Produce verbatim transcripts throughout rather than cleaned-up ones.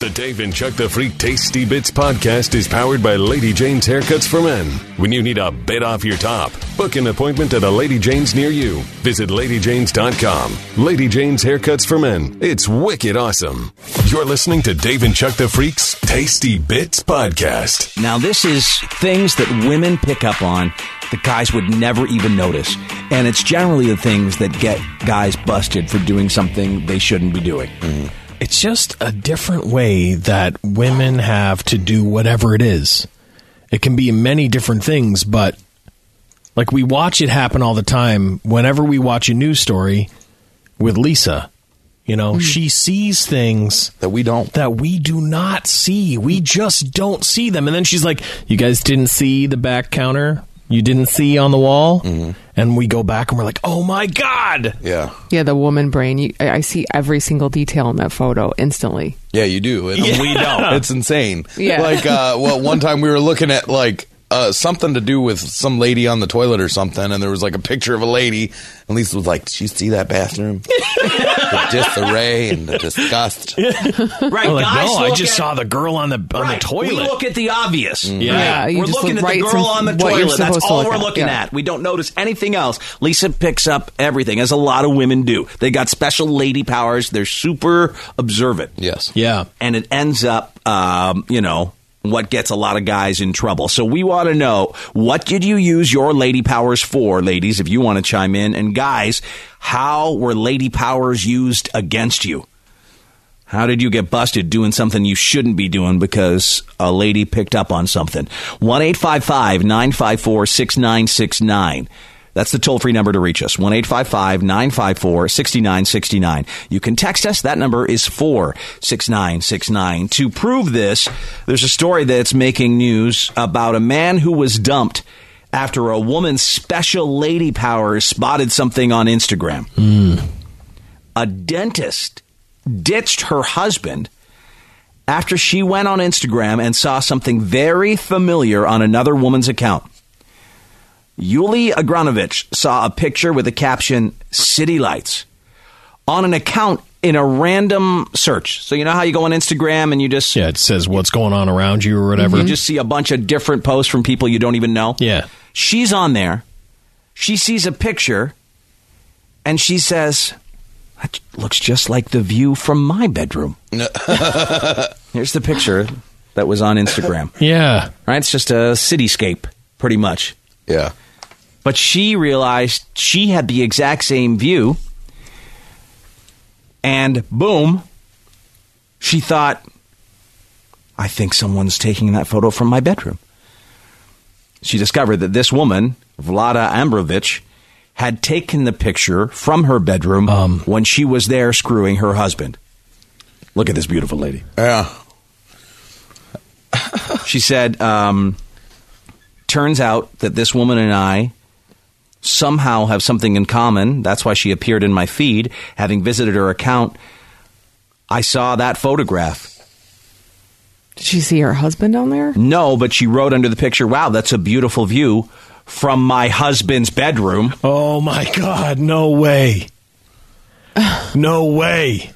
The Dave and Chuck the Freak Tasty Bits podcast is powered by Lady Jane's Haircuts for Men. When you need a bit off your top, book an appointment at a Lady Jane's near you. Visit lady janes dot com. Lady Jane's Haircuts for Men. It's wicked awesome. You're listening to Dave and Chuck the Freak's Tasty Bits podcast. Now, this is things that women pick up on that guys would never even notice. And it's generally the things that get guys busted for doing something they shouldn't be doing. Mm-hmm. It's just a different way that women have to do whatever it is. It can be many different things, but like we watch it happen all the time. Whenever we watch a news story with Lisa, you know, mm. she sees things that we don't, that we do not see. We just don't see them. And then she's like, you guys didn't see the back counter? You didn't see on the wall? Mm-hmm. And we go back and we're like, oh my God. Yeah. Yeah, the woman brain. You, I see every single detail in that photo instantly. Yeah, you do. It's, yeah. We don't. It's insane. Yeah. Like, uh, well, one time we were looking at, like, uh, something to do with some lady on the toilet or something, and there was, like, a picture of a lady, and Lisa was like, did you see that bathroom? The disarray and the disgust. Right, like, guys no, I just at, saw the girl on the on right, the toilet. We look at the obvious. Mm. Yeah. yeah Right. you We're just looking look at the right girl on the toilet. That's all we're at. looking yeah. at. We don't notice anything else. Lisa picks up everything, as a lot of women do. They got special lady powers. They're super observant. Yes. Yeah. And it ends up, um, you know, what gets a lot of guys in trouble. So we want to know, what did you use your lady powers for, ladies, if you want to chime in? And guys, how were lady powers used against you? How did you get busted doing something you shouldn't be doing because a lady picked up on something? one eight five five nine five four six nine six nine. That's the toll-free number to reach us, one eight five five nine five four six nine six nine. You can text us. That number is four six nine six nine. To prove this, there's a story that's making news about a man who was dumped after a woman's special lady powers spotted something on Instagram. Mm. A dentist ditched her husband after she went on Instagram and saw something very familiar on another woman's account. Yuli Agranovich saw a picture with the caption, City Lights, on an account in a random search. So you know how you go on Instagram and you just... Yeah, it says what's going on around you or whatever. You just see a bunch of different posts from people you don't even know. Yeah. She's on there. She sees a picture and she says, that looks just like the view from my bedroom. Here's the picture that was on Instagram. Yeah. Right? It's just a cityscape, pretty much. Yeah. But she realized she had the exact same view. And boom, she thought, I think someone's taking that photo from my bedroom. She discovered that this woman, Vlada Ambrovich, had taken the picture from her bedroom um, when she was there screwing her husband. Look at this beautiful lady. Yeah. She said, um, turns out that this woman and I somehow have something in common. That's why she appeared in my feed. Having visited her account, I saw that photograph. Did she see her husband on there? No, but she wrote under the picture, wow, that's a beautiful view from my husband's bedroom. Oh, my God. No way. No way.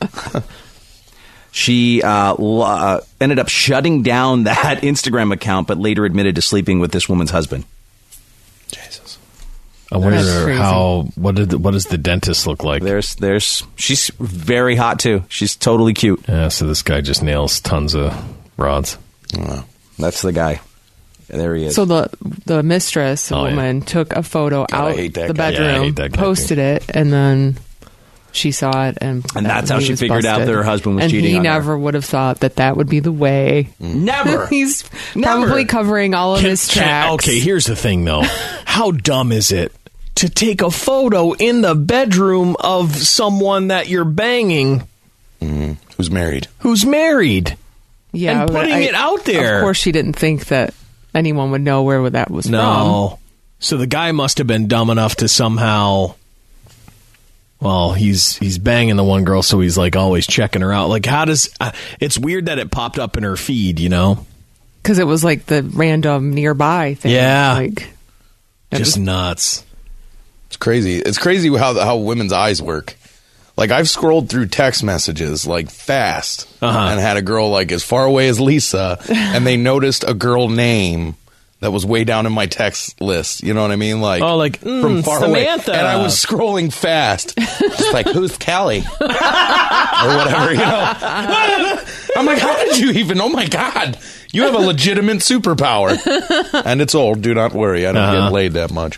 She uh, uh, ended up shutting down that Instagram account, but later admitted to sleeping with this woman's husband. Jesus. I wonder how, what did the, what does the dentist look like? There's, there's, she's very hot too. She's totally cute. Yeah, so this guy just nails tons of rods. Wow. That's the guy. There he is. So the the mistress, a Oh, woman, yeah. took a photo God, I out hate that the guy. Yeah, I bedroom, hate that guy, posted it, and then she saw it, and And that's that how he she was figured out busted. that her husband was and cheating he on her. never would have thought that that would be the way. Never. He's Never. probably covering all of Can- his can- tracks. okay, here's the thing, though. How dumb is it to take a photo in the bedroom of someone that you're banging Mm-hmm. Who's married? who's married? Yeah, and but putting I- it out there. Of course, she didn't think that anyone would know where that was No. So the guy must have been dumb enough to somehow... Well, he's he's banging the one girl, so he's like always checking her out. Like, how does... Uh, it's weird that it popped up in her feed, you know? because it was like the random nearby thing. Yeah. like Just nuts. It's crazy. It's crazy how how women's eyes work. Like, I've scrolled through text messages, like, fast, Uh-huh. and had a girl, like, as far away as Lisa, and they noticed a girl name that was way down in my text list. You know what I mean? Like, Oh, like, mm, from far away. Samantha. And I was scrolling fast. Just like, who's Kelly? Or whatever, you know? I'm like, how did you even? Oh, my God. You have a legitimate superpower. And it's old. Do not worry. I don't Uh-huh. get laid that much.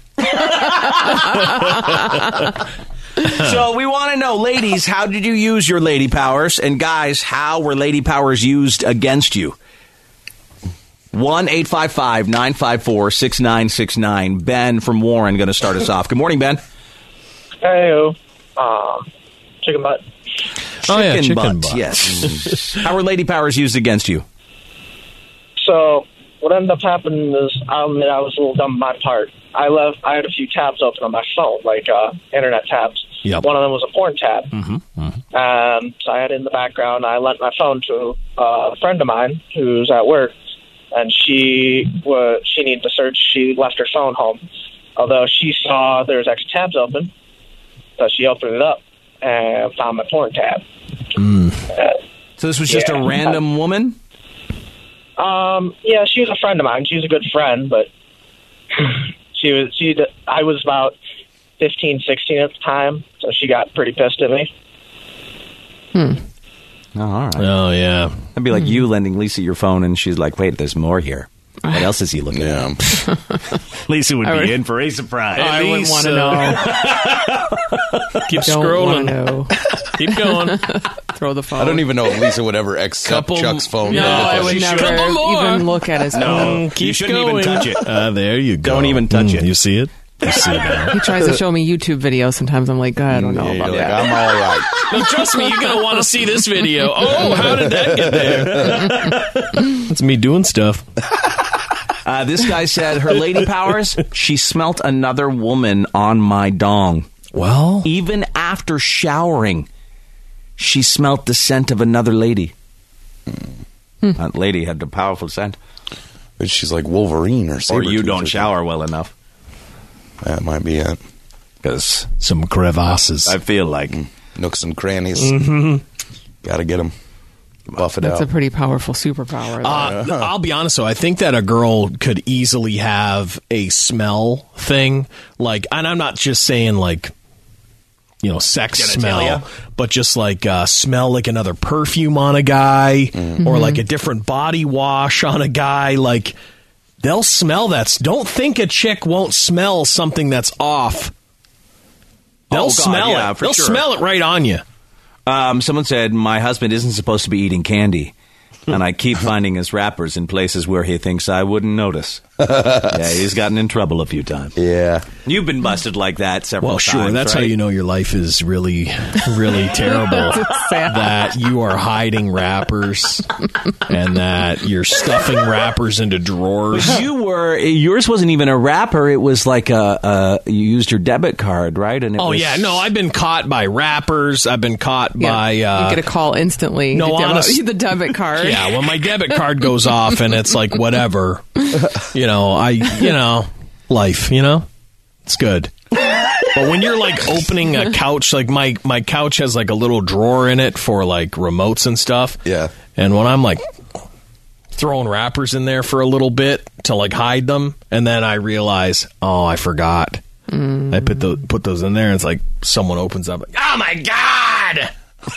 So we want to know, ladies, how did you use your lady powers? And guys, how were lady powers used against you? one eight five five nine five four six nine six nine. Ben from Warren going to start us off. Good morning, Ben. Hey, um, chicken butt. Oh, yeah, chicken butt, butt. yes. How were lady powers used against you? So what ended up happening is, I admit I was a little dumb on my part. I left. I had a few tabs open on my phone, like uh, internet tabs. Yep. One of them was a porn tab. Mm-hmm, mm-hmm. Um, so I had it in the background. I lent my phone to uh, a friend of mine who's at work, and she was she needed to search. She left her phone home, although she saw there was extra tabs open, so she opened it up and found my porn tab. Mm. Uh, So this was just Yeah. a random woman? Um, yeah, she was a friend of mine. She was a good friend, but she was, she, I was about fifteen, sixteen at the time, so she got pretty pissed at me. Oh, all right. Oh, yeah. That'd be like you lending Lisa your phone, and she's like, wait, there's more here. What else is he looking Yeah. at? Lisa would I be would- in for a surprise. I wouldn't want to know. Keep Don't scrolling. want to know. Keep going. Throw the phone. I don't even know if Lisa would ever accept Couple- Chuck's phone. No, I She would should. never Couple more. even look at his phone. No, Keep you shouldn't going. even touch it. Uh, there you go. Don't even touch Mm, it. You see it? You see it now. He tries to show me YouTube videos. Sometimes I'm like, God, I don't know Yeah, about you're like, that. I'm all right. No, trust me, you're going to want to see this video. Oh, how did that get there? That's me doing stuff. Uh, this guy said her lady powers, she smelt another woman on my dong. Well, Even after showering, she smelt the scent of another lady. That lady had a powerful scent. But she's like Wolverine or Or Sabretooth you don't something. shower well enough. That might be it. Because some crevasses. I feel like... Nooks and crannies. Mm-hmm. Got to get them. Buff it That's out. a pretty powerful superpower. though. Uh, I'll be honest, though. I think that a girl could easily have a smell thing. Like, and I'm not just saying, like, you know, sex Genitalia. smell, but just like uh, smell like another perfume on a guy or like a different body wash on a guy. Like, they'll smell that. S- Don't think a chick won't smell something that's off. They'll Oh, God, smell yeah, it. for They'll sure. smell it right on you. Um, someone said, my husband isn't supposed to be eating candy. And I keep finding his wrappers in places where he thinks I wouldn't notice. Yeah, he's gotten in trouble a few times. Yeah. You've been busted like that several Well, times. sure. That's right? how you know your life is really, really terrible. sad. That you are hiding wrappers and that you're stuffing wrappers into drawers. But you were yours wasn't even a wrapper. It was like a, a you used your debit card, right? And it Oh was, yeah, no, I've been caught by wrappers. I've been caught Yeah, by uh, you get a call instantly. no, to demo- honest- the debit card. yeah. When my debit card goes off and it's like whatever, you know, I you know, life, you know, it's good. But when you're like opening a couch, like my my couch has like a little drawer in it for like remotes and stuff. Yeah. And when I'm like throwing wrappers in there for a little bit to like hide them, and then I realize, oh, I forgot. I put the put those in there, and it's like someone opens up, like, oh my god!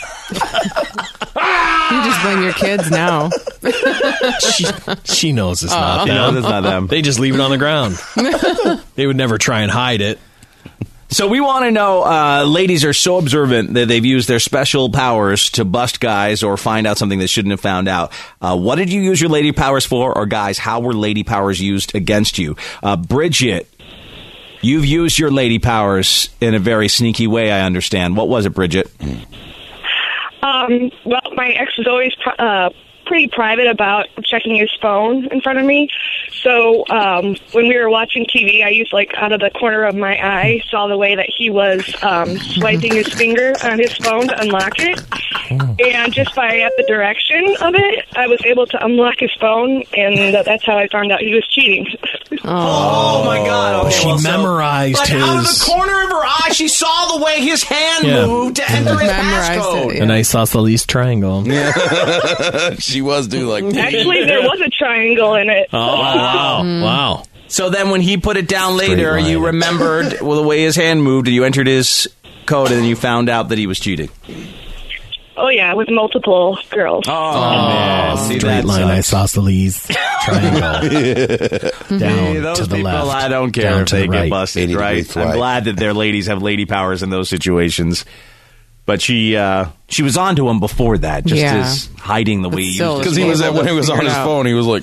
You just blame your kids now. She, she knows it's not You know, them. that's not them. They just leave it on the ground. They would never try and hide it. So we want to know, uh, ladies are so observant that they've used their special powers to bust guys or find out something they shouldn't have found out. Uh, what did you use your lady powers for? Or guys, how were lady powers used against you? Uh, Bridget, you've used your lady powers in a very sneaky way, I understand. What was it, Bridget? Um, well, my ex was always uh, pretty private about checking his phone in front of me. So um, when we were watching T V, I used, like, out of the corner of my eye, saw the way that he was um, swiping his finger on his phone to unlock it. And just by at the direction of it, I was able to unlock his phone, and that's how I found out he was cheating. Oh, my God. Okay, she well, so- memorized but his... out of the corner of her eye, she saw the way his hand Yeah. moved to enter his Memorized passcode. it, yeah. An isosceles triangle. She was do like Actually, there was a triangle in it. Oh, wow. Wow. So then when he put it down later, line. you remembered well, the way his hand moved, and you entered his code, and then you found out that he was cheating. Oh, yeah, with multiple girls. Oh, see, Straight that line sucks. isosceles triangle. Down Hey, those to the people, left. I don't care down if to they the get right. busted, eighty right? degrees I'm right. glad that their ladies have lady powers in those situations. But she uh, she was on to him before that, just Yeah. as hiding the way he still, used because to. he was at, when he was on Figure it his out. phone, he was like,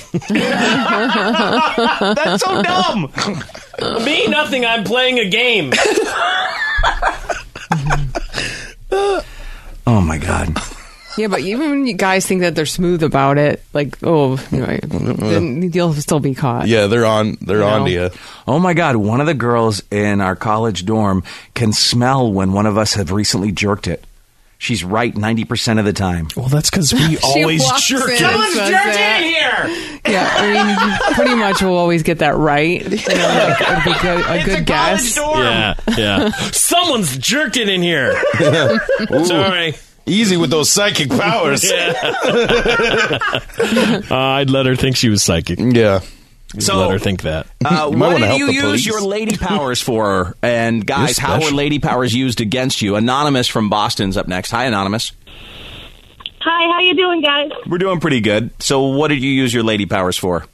That's so dumb. Me, nothing. I'm playing a game. Oh, my God. Yeah, but even when you guys think that they're smooth about it, like, oh, you know, then you'll still be caught. yeah, they're on, they're You on know. to you. Oh, my God. One of the girls in our college dorm can smell when one of us have recently jerked it. She's right ninety percent of the time. Well, that's because we always walks jerk in it. and says that. here! Yeah, I mean, you pretty much will always get that right. You know, like, it'd be good, a It's good a guess. college dorm. Yeah, yeah. Someone's jerked it in here. Sorry. Easy with those psychic powers. Uh, I'd let her think she was psychic. Yeah. So- let her think that. Uh, You might what wanna did help you the use police. your lady powers for? And guys, You're how were special. lady powers used against you? Anonymous from Boston's up next. Hi, Anonymous. Hi, how you doing, guys? We're doing pretty good. So what did you use your lady powers for?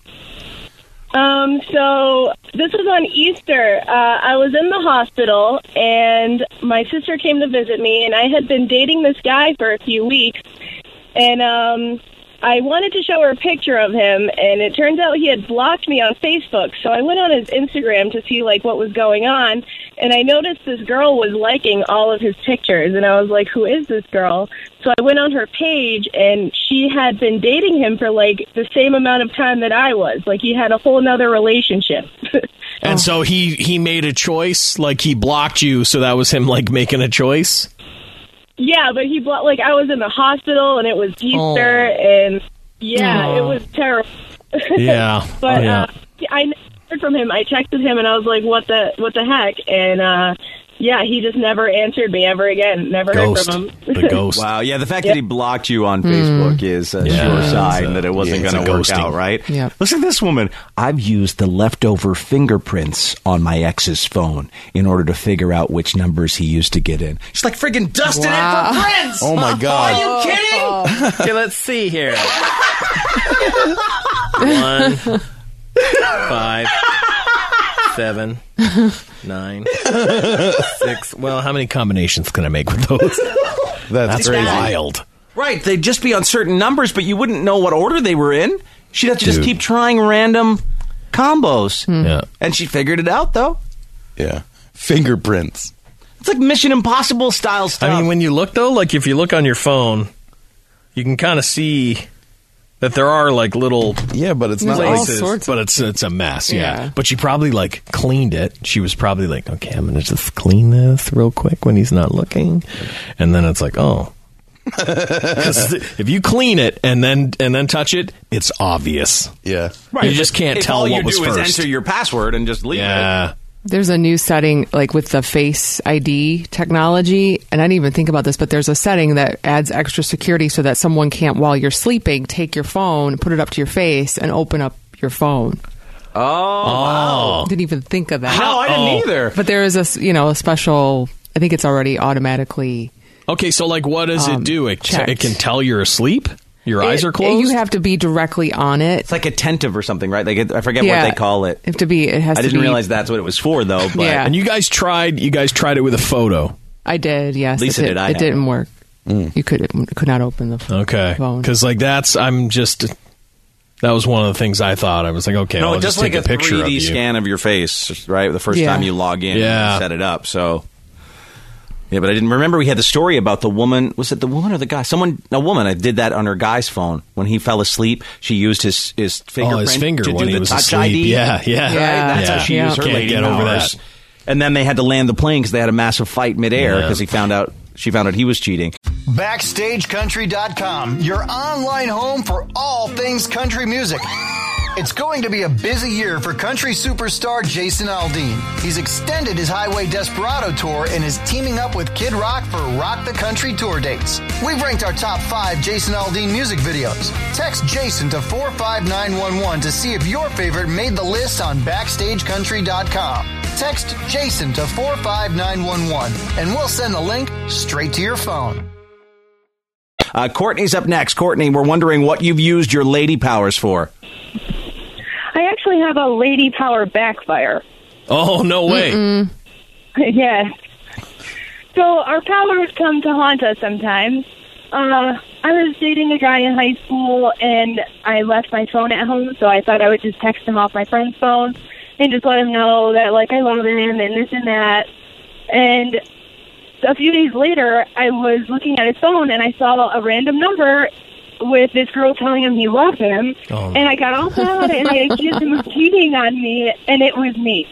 Um, so this was on Easter. Uh, I was in the hospital, and my sister came to visit me, and I had been dating this guy for a few weeks, and um, I wanted to show her a picture of him, and it turns out he had blocked me on Facebook. So I went on his Instagram to see like what was going on, and I noticed this girl was liking all of his pictures, and I was like, who is this girl? So I went on her page, and she had been dating him for like the same amount of time that I was. Like he had a whole nother relationship. And so he he made a choice, like he blocked you, so that was him like making a choice. Yeah, but he blocked, like, I was in the hospital, and it was Easter, Oh. and, yeah, Aw. it was terrible. Yeah. But yeah. uh, I never heard from him. I texted him, and I was like, what the what the heck? And, uh, yeah, he just never answered me ever again. Never Ghost. heard from him. The ghost. Wow, yeah, the fact Yeah. that he blocked you on Facebook is a Yeah, sure it's sign a- that it wasn't yeah, it's going a to work ghosting. out, right? Yeah. Listen to this woman. I've used the leftover fingerprints on my ex's phone in order to figure out which numbers he used to get in. She's like friggin' dusting Wow. it for prints. Oh, my God. Are you kidding? Okay, let's see here. One, five, seven, nine, six. Well, how many combinations can I make with those? That's, That's crazy. wild. Right, they'd just be on certain numbers, but you wouldn't know what order they were in. She'd have to just Dude. keep trying random combos. Yeah. And she figured it out, though. Yeah. Fingerprints. It's like Mission Impossible style stuff. I mean, when you look though, like if you look on your phone, you can kind of see that there are like little Yeah, but it's There's not all like places, sorts of- but it's it's a mess. Yeah. Yeah. But she probably like cleaned it. She was probably like, okay, I'm gonna just clean this real quick when he's not looking, and then it's like, oh. 'Cause if you clean it and then and then touch it, it's obvious. Yeah. You just can't if tell all what you was do first. is enter your password and just leave it. Yeah. There's a new setting, like with the Face I D technology, and I didn't even think about this, but there's a setting that adds extra security so that someone can't, while you're sleeping, take your phone, put it up to your face, and open up your phone. Oh, wow. Didn't even think of that. No, I didn't Oh. either. But there is a, s- you know, a special. I think it's already automatically. Okay, so like, what does Um, it do? It, checked. it can tell you're asleep. Your eyes It- are closed. You have to be directly on it. It's like attentive or something, right? Like it, I forget Yeah. what they call it. You have to be. It has I to didn't be. realize that's what it was for, though. But Yeah. and you guys tried. You guys tried it with a photo. I did. Yes, Lisa it, did, I It haven't. didn't work. You could it could not open the phone. Okay, phone. because like that's I'm just. That was one of the things I thought. I was like, okay, no, I'll it's just just like take a a picture three of D you. E, uh, E, E, E, E, E, E, E, E, E, E, E, scan of your face, right? The first Yeah. time you log in Yeah. and set it up. So Yeah, but I didn't remember we had the story about the woman. Was it the woman or the guy? Someone, a woman. I did that on her guy's phone when he fell asleep. She used his his fingerprint Oh, his finger to when do he the was touch asleep. I D. Yeah, yeah. Right? Yeah. That's Yeah. how she Yeah. used her Can't lady get over powers. that. And then they had to land the plane because they had a massive fight midair Yeah. because he found out she found out he was cheating. Backstage Country dot com, your online home for all things country music. It's going to be a busy year for country superstar Jason Aldean. He's extended his Highway Desperado tour and is teaming up with Kid Rock for Rock the Country tour dates. We've ranked our top five Jason Aldean music videos. Text Jason to four five nine one one to see if your favorite made the list on Backstage Country dot com. Text Jason to four five nine one one and we'll send the link straight to your phone. Uh, Courtney's up next. Courtney, we're wondering what you've used your lady powers for. I actually have a lady power backfire. Oh, no way. Yes. So our powers come to haunt us sometimes. Uh, I was dating a guy in high school, and I left my phone at home, so I thought I would just text him off my friend's phone and just let him know that, like, I love him and this and that. And a few days later, I was looking at his phone, and I saw a random number with this girl telling him he loved him. Oh. And I got all sad, and I accused him of cheating on me, and it was me.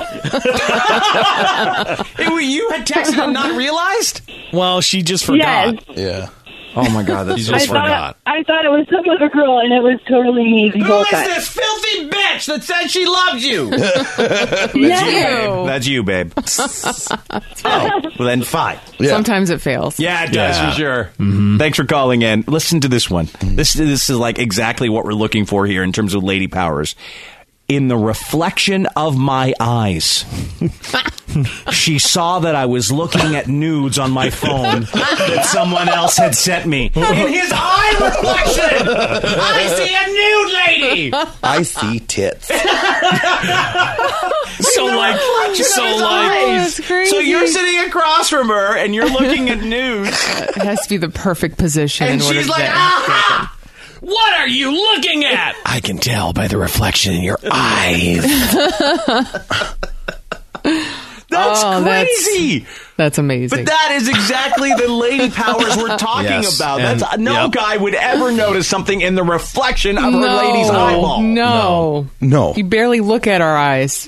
You had texted and not realized? Well, she just forgot. Yes. Yeah. Oh, my God, that's She I just thought, forgot. I thought it was some other girl, and it was totally me the whole time. filthy bitch that said she loved you? Yeah. That's you, babe. Oh, well, then fine. Yeah. Sometimes it fails. Yeah, it does Yeah. for sure. Thanks for calling in. Listen to this one. This this is like exactly what we're looking for here in terms of lady powers. In the reflection of my eyes, she saw that I was looking at nudes on my phone that someone else had sent me. In his eye reflection, I see a nude lady. I see tits. So, like, so, Oh, like, that's crazy. So you're sitting across from her and you're looking at nudes, It has to be the perfect position and in order she's to like, get "Aha! What are you looking at?" I can tell by the reflection in your eyes. That's Oh, that's- crazy. That's amazing. But that is exactly the lady powers we're talking Yes, about. and- That's no yep. guy would ever notice something in the reflection of her no, lady's eyeball. No. No. You barely look at our eyes.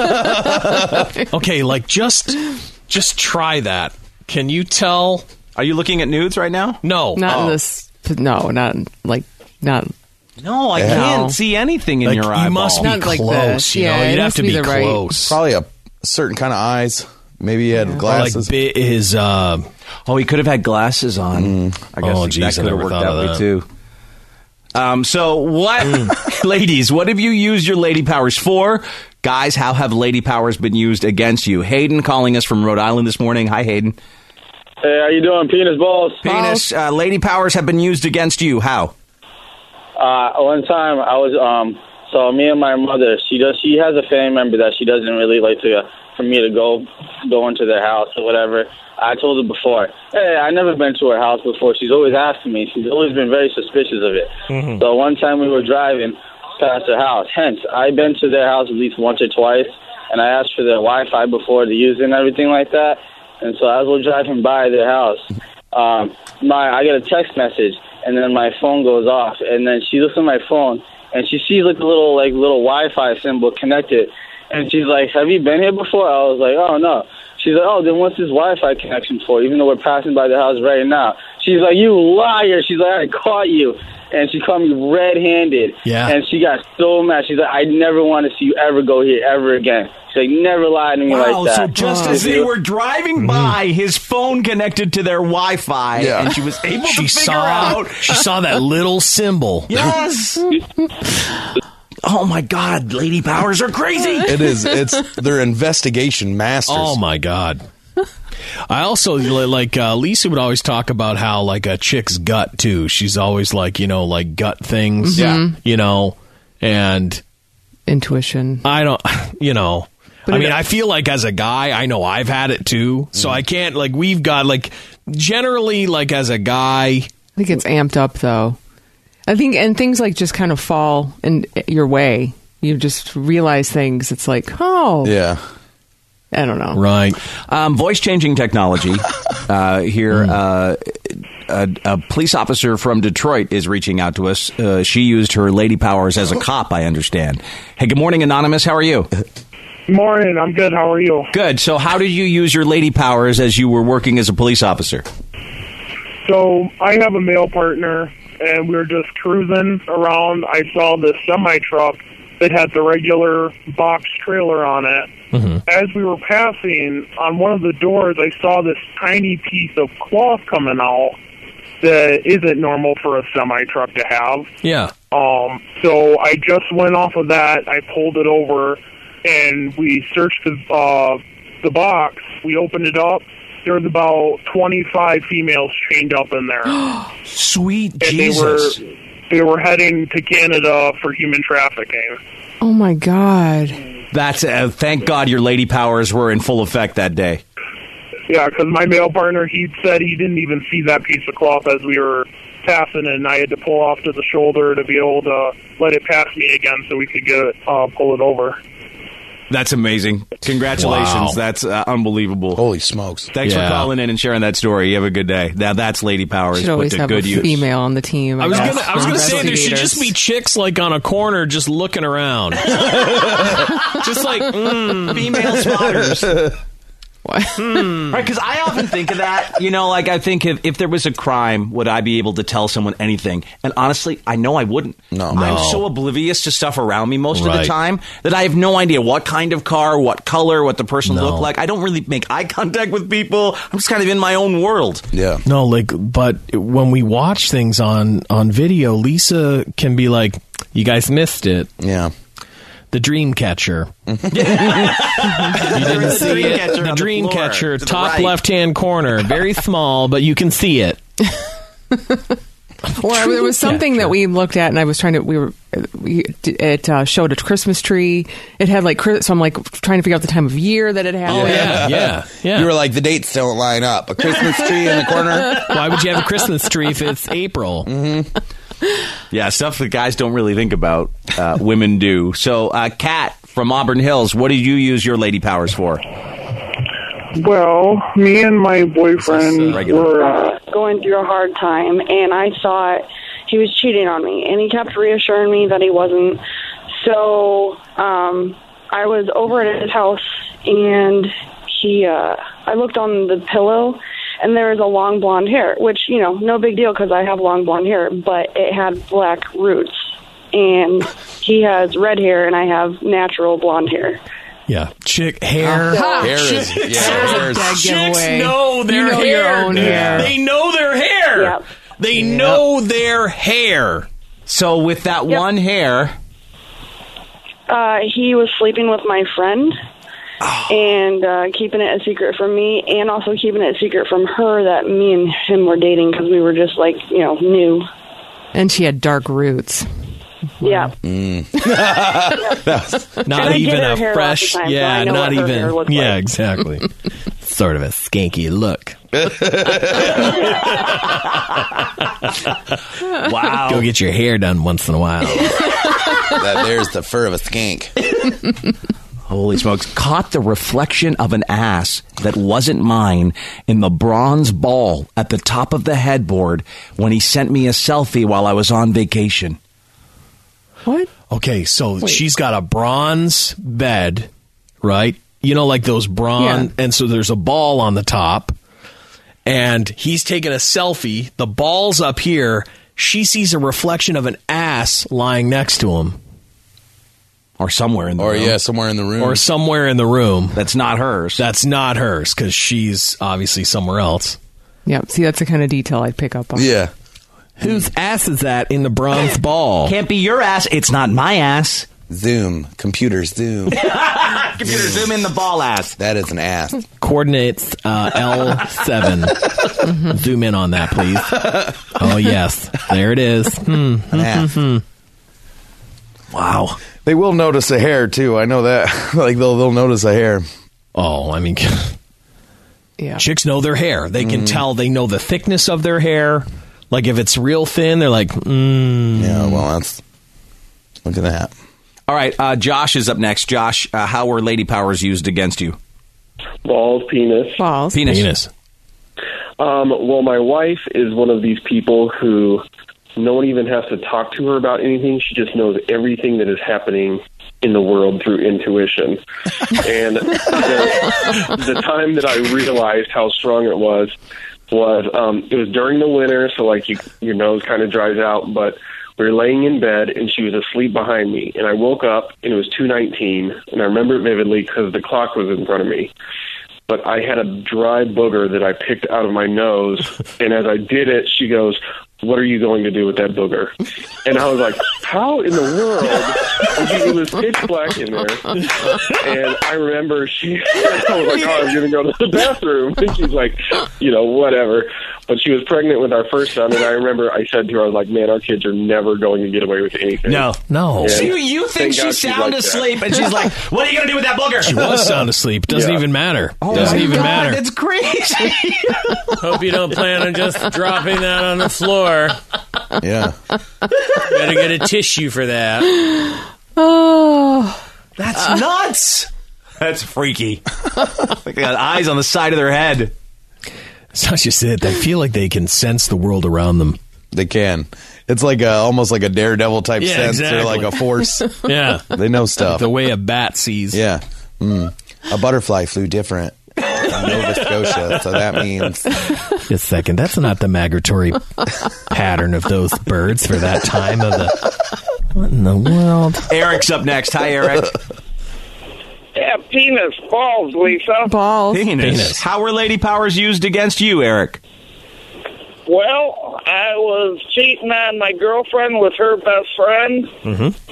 Okay, like, just, just try that. Can you tell? Are you looking at nudes right now? No. Not Oh. in this. No, not like not. No, I Yeah. can't see anything in Like, your eyeball. you must be Not like close, this. you Yeah, know? it You'd have has to to be, be the right- close. Probably a certain kind of eyes. Maybe he had Or like, glasses. bi- his, uh, Oh, he could have had glasses on. I guess Oh, that geez, I could have never worked thought that of way that. too. Um, so what, ladies, what have you used your lady powers for? Guys, how have lady powers been used against you? Hayden calling us from Rhode Island this morning. Hi, Hayden. Hey, how you doing, penis balls? Penis, uh, lady powers have been used against you. How? Uh, one time I was um, so me and my mother, she does, she has a family member that she doesn't really like to, for me to go, go into their house or whatever. I told her before, hey, I never been to her house before. She's always asking me. She's always been very suspicious of it. Mm-hmm. So one time we were driving past her house. Hence, I've been to their house at least once or twice, and I asked for their Wi-Fi before to use it and everything like that. And so as we're driving by their house, um, my I get a text message, and then my phone goes off, and then she looks at my phone, and she sees like a little like little Wi-Fi symbol connected, and she's like, "Have you been here before?" I was like, "Oh no." She's like, "Oh, then what's this Wi-Fi connection for? Even though we're passing by the house right now." She's like, "You liar!" She's like, "I caught you," and she caught me red-handed. Yeah. And she got so mad. She's like, "I never want to see you ever go here ever again." She's like, "Never lie to me Wow, like that." so just Oh. as they were driving by, his phone connected to their Wi-Fi, Yeah. and she was able She to figure saw, out. she saw that little symbol. Yes. Oh my God, lady powers are crazy. It is. It's their investigation masters. Oh my God. I also like uh, Lisa would always talk about how like a chick's gut too. She's always like, you know, like gut things. Yeah. You know, and Intuition. I don't, you know, But I it- mean, I feel like as a guy, I know I've had it too. So I can't like we've got like generally like as a guy. I think it's amped up though. I think and things like just kind of fall in your way. You just realize things. It's like, oh, Yeah. I don't know. Right. Um, voice changing technology uh, here. Uh, a, a police officer from Detroit is reaching out to us. Uh, she used her lady powers as a cop, I understand. Hey, good morning, Anonymous. How are you? Morning. I'm good. How are you? Good. So how did you use your lady powers as you were working as a police officer? So I have a male partner, and we were just cruising around. I saw this semi-truck that had the regular box trailer on it. Mm-hmm. As we were passing, on one of the doors, I saw this tiny piece of cloth coming out that isn't normal for a semi-truck to have. Yeah. Um. So I just went off of that. I pulled it over, and we searched the, uh, the box. We opened it up. There was about twenty-five females chained up in there. Sweet and Jesus. They were, they were heading to Canada for human trafficking. Oh, my God. That's uh, thank God your lady powers were in full effect that day. Yeah, because my male partner, he said he didn't even see that piece of cloth as we were passing, and I had to pull off to the shoulder to be able to let it pass me again so we could get it, uh, pull it over. That's amazing. Congratulations. Wow. That's uh, unbelievable. Holy smokes. Thanks Yeah. for calling in and sharing that story. You have a good day. Now that's lady powers Should put always to have good a use. female on the team. I was guess, gonna, I was for gonna say there should just be investigators. chicks like on a corner just looking around, just like mm, Female spotters. What? Right, because I often think of that. You know, like I think if, if there was a crime, would I be able to tell someone anything? And honestly, I know I wouldn't. No. I'm No. so oblivious to stuff around me most of the Right. time that I have no idea what kind of car, what color, what the person No. looked like. I don't really make eye contact with people. I'm just kind of in my own world. Yeah. no, like, but when we watch things on on video, Lisa can be like, "You guys missed it." Yeah. The dream catcher. You didn't There's a see dream it. catcher The on the dream floor, catcher, to the top right. left hand corner, very small, but you can see it. Well, there was something that we looked at, and I was trying to. We were. We, it uh, showed a Christmas tree. It had like Chris- so. I'm like trying to figure out the time of year that it had. Oh yeah, yeah, yeah. You were like, the dates don't line up. A Christmas tree in the corner. Why would you have a Christmas tree if it's April? Yeah, stuff that guys don't really think about, uh, women do. So, uh, Kat from Auburn Hills, what did you use your lady powers for? Well, me and my boyfriend This is, uh, regular. were uh, going through a hard time, and I thought he was cheating on me, and he kept reassuring me that he wasn't. So um, I was over at his house, and he, uh, I looked on the pillow, and there was a long blonde hair, which, you know, no big deal because I have long blonde hair, but it had black roots. And he has red hair, and I have natural blonde hair. Yeah, chick hair. Ha! Hair is, yeah, hair is, Dead Chicks giveaway. know their You know hair. your own hair. They know their hair. Yep. They know their hair. So, with that Yep. one hair, Uh, he was sleeping with my friend and uh, keeping it a secret from me, and also keeping it a secret from her that me and him were dating because we were just like, you know, new. And she had dark roots. Yeah. Not And I even get her a hair fresh. lots of times, so Yeah, I know not what her hair even. looks Yeah, like. exactly. Sort of a skanky look. wow. Go get your hair done once in a while. that there's the fur of a skank. Holy smokes. Caught the reflection of an ass that wasn't mine in the bronze ball at the top of the headboard when he sent me a selfie while I was on vacation. What? Okay, so she's got a bronze bed, right? You know, like those bronze, Yeah. and so there's a ball on the top, and he's taking a selfie. The ball's up here. She sees a reflection of an ass lying next to him. Or somewhere in the Or, room. yeah, somewhere in the room. Or somewhere in the room. That's not hers. That's not hers, because she's obviously somewhere else. Yep. See, that's the kind of detail I'd pick up on. yeah. Whose ass is that in the bronze ball? Can't be your ass. It's not my ass. Zoom. Computer zoom. Computer, zoom in the ball ass. That is an ass. Coordinates uh, L seven. Zoom in on that, please. Oh, yes. There it is. Hmm. An ass. Wow. They will notice a hair, too. I know that. like, they'll, they'll notice a hair. Oh, I mean, Yeah. chicks know their hair. They can tell. They know the thickness of their hair. Like, if it's real thin, they're like, mm. Yeah, well, that's... Look at that. All right, uh, Josh is up next. Josh, uh, how were lady powers used against you? Balls, penis. Balls. Penis. Penis. Um, well, my wife is one of these people who no one even has to talk to her about anything. She just knows everything that is happening in the world through intuition. And the, the time that I realized how strong it was was um, it was during the winter, so like you, your nose kind of dries out, but we were laying in bed, and she was asleep behind me. And I woke up, and it was two nineteen, and I remember it vividly because the clock was in front of me. But I had a dry booger that I picked out of my nose, and as I did it, she goes, "What are you going to do with that booger?" And I was like, how in the world? It was pitch black in there. And I remember she, I was like, oh, I'm going to go to the bathroom. And she's like, you know, whatever. But she was pregnant with our first son, and I remember I said to her, I was like, man, our kids are never going to get away with anything. No. No. So you, you think thank she's God she's sound like that. asleep, and she's like, what are you going to do with that booger? She was sound asleep. Doesn't Yeah. even matter. Oh Doesn't my even God, matter. It's crazy. Hope you don't plan on just dropping that on the floor. Yeah. Better get a tissue for that. Oh. That's nuts. That's freaky. They got eyes on the side of their head. It's not just it. They feel like they can sense the world around them. They can. It's like a, almost like a daredevil type Yeah, sense. exactly. They're like a force. Yeah. They know stuff. The way a bat sees. Yeah. Mm. A butterfly flew different in Nova Scotia, so that means... Just a second. That's not the migratory pattern of those birds for that time of the... What in the world? Eric's up next. Hi, Eric. Yeah, penis, balls, Lisa. Balls. Penis. Penis. How were lady powers used against you, Eric? Well, I was cheating on my girlfriend with her best friend, Mm-hmm.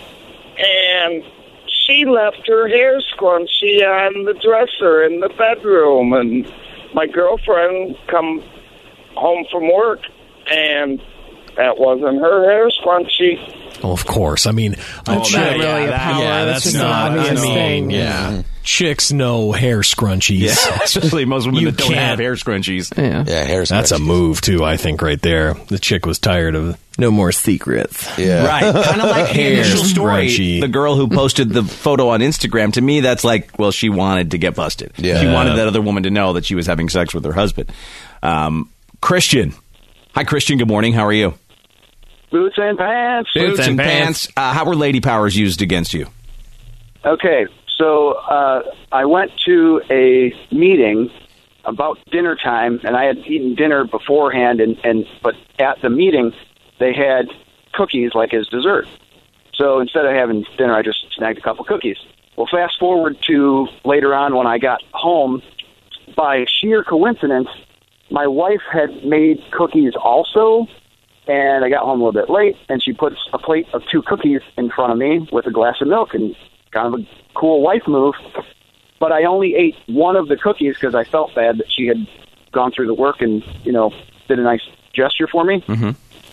and she left her hair scrunchie on the dresser in the bedroom, and my girlfriend come home from work, and that wasn't her hair scrunchie. Well, of course. I mean, That's a not chick- really a power. Yeah, That's that's just an not. I obvious mean, thing. yeah. Chicks know hair scrunchies. Yeah, especially most women You that don't can't- have hair scrunchies. Yeah. Yeah, hair's That's a move, too, I think, right there. The chick was tired of no more secrets. Yeah. Right. Kind of like the Hair initial story. scrunchy. The girl who posted the photo on Instagram, to me, that's like, well, she wanted to get busted. Yeah. She wanted that other woman to know that she was having sex with her husband. Um, Christian. Hi, Christian. Good morning. How are you? Boots and pants. Boots and pants. Uh, how were lady powers used against you? Okay, so uh, I went to a meeting about dinner time, and I had eaten dinner beforehand, and, and but at the meeting they had cookies like as dessert. So instead of having dinner, I just snagged a couple cookies. Well, fast forward to later on when I got home, by sheer coincidence, my wife had made cookies also, and I got home a little bit late, and she puts a plate of two cookies in front of me with a glass of milk, and kind of a cool wife move. But I only ate one of the cookies because I felt bad that she had gone through the work and, you know, did a nice gesture for me. Mm-hmm.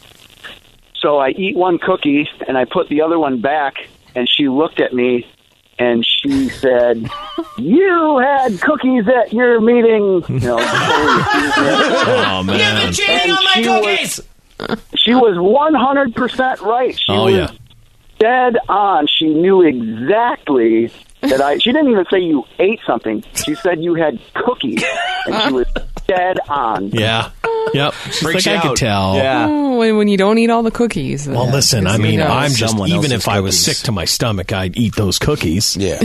So I eat one cookie, and I put the other one back, and she looked at me, and she said, "You had cookies at your meeting." You know, oh, man. You've been cheating on my cookies! She was one hundred percent right. She Oh, was yeah. dead on. She knew exactly that I... She didn't even say you ate something. She said you had cookies, and she was dead on. Yeah. Yep. She's Freaks like, I out. could tell. Yeah. Oh, when, when you don't eat all the cookies. Well, uh, listen, I it's- mean, you know. I'm just, Someone even else's if I was cookies. sick to my stomach, I'd eat those cookies. Yeah.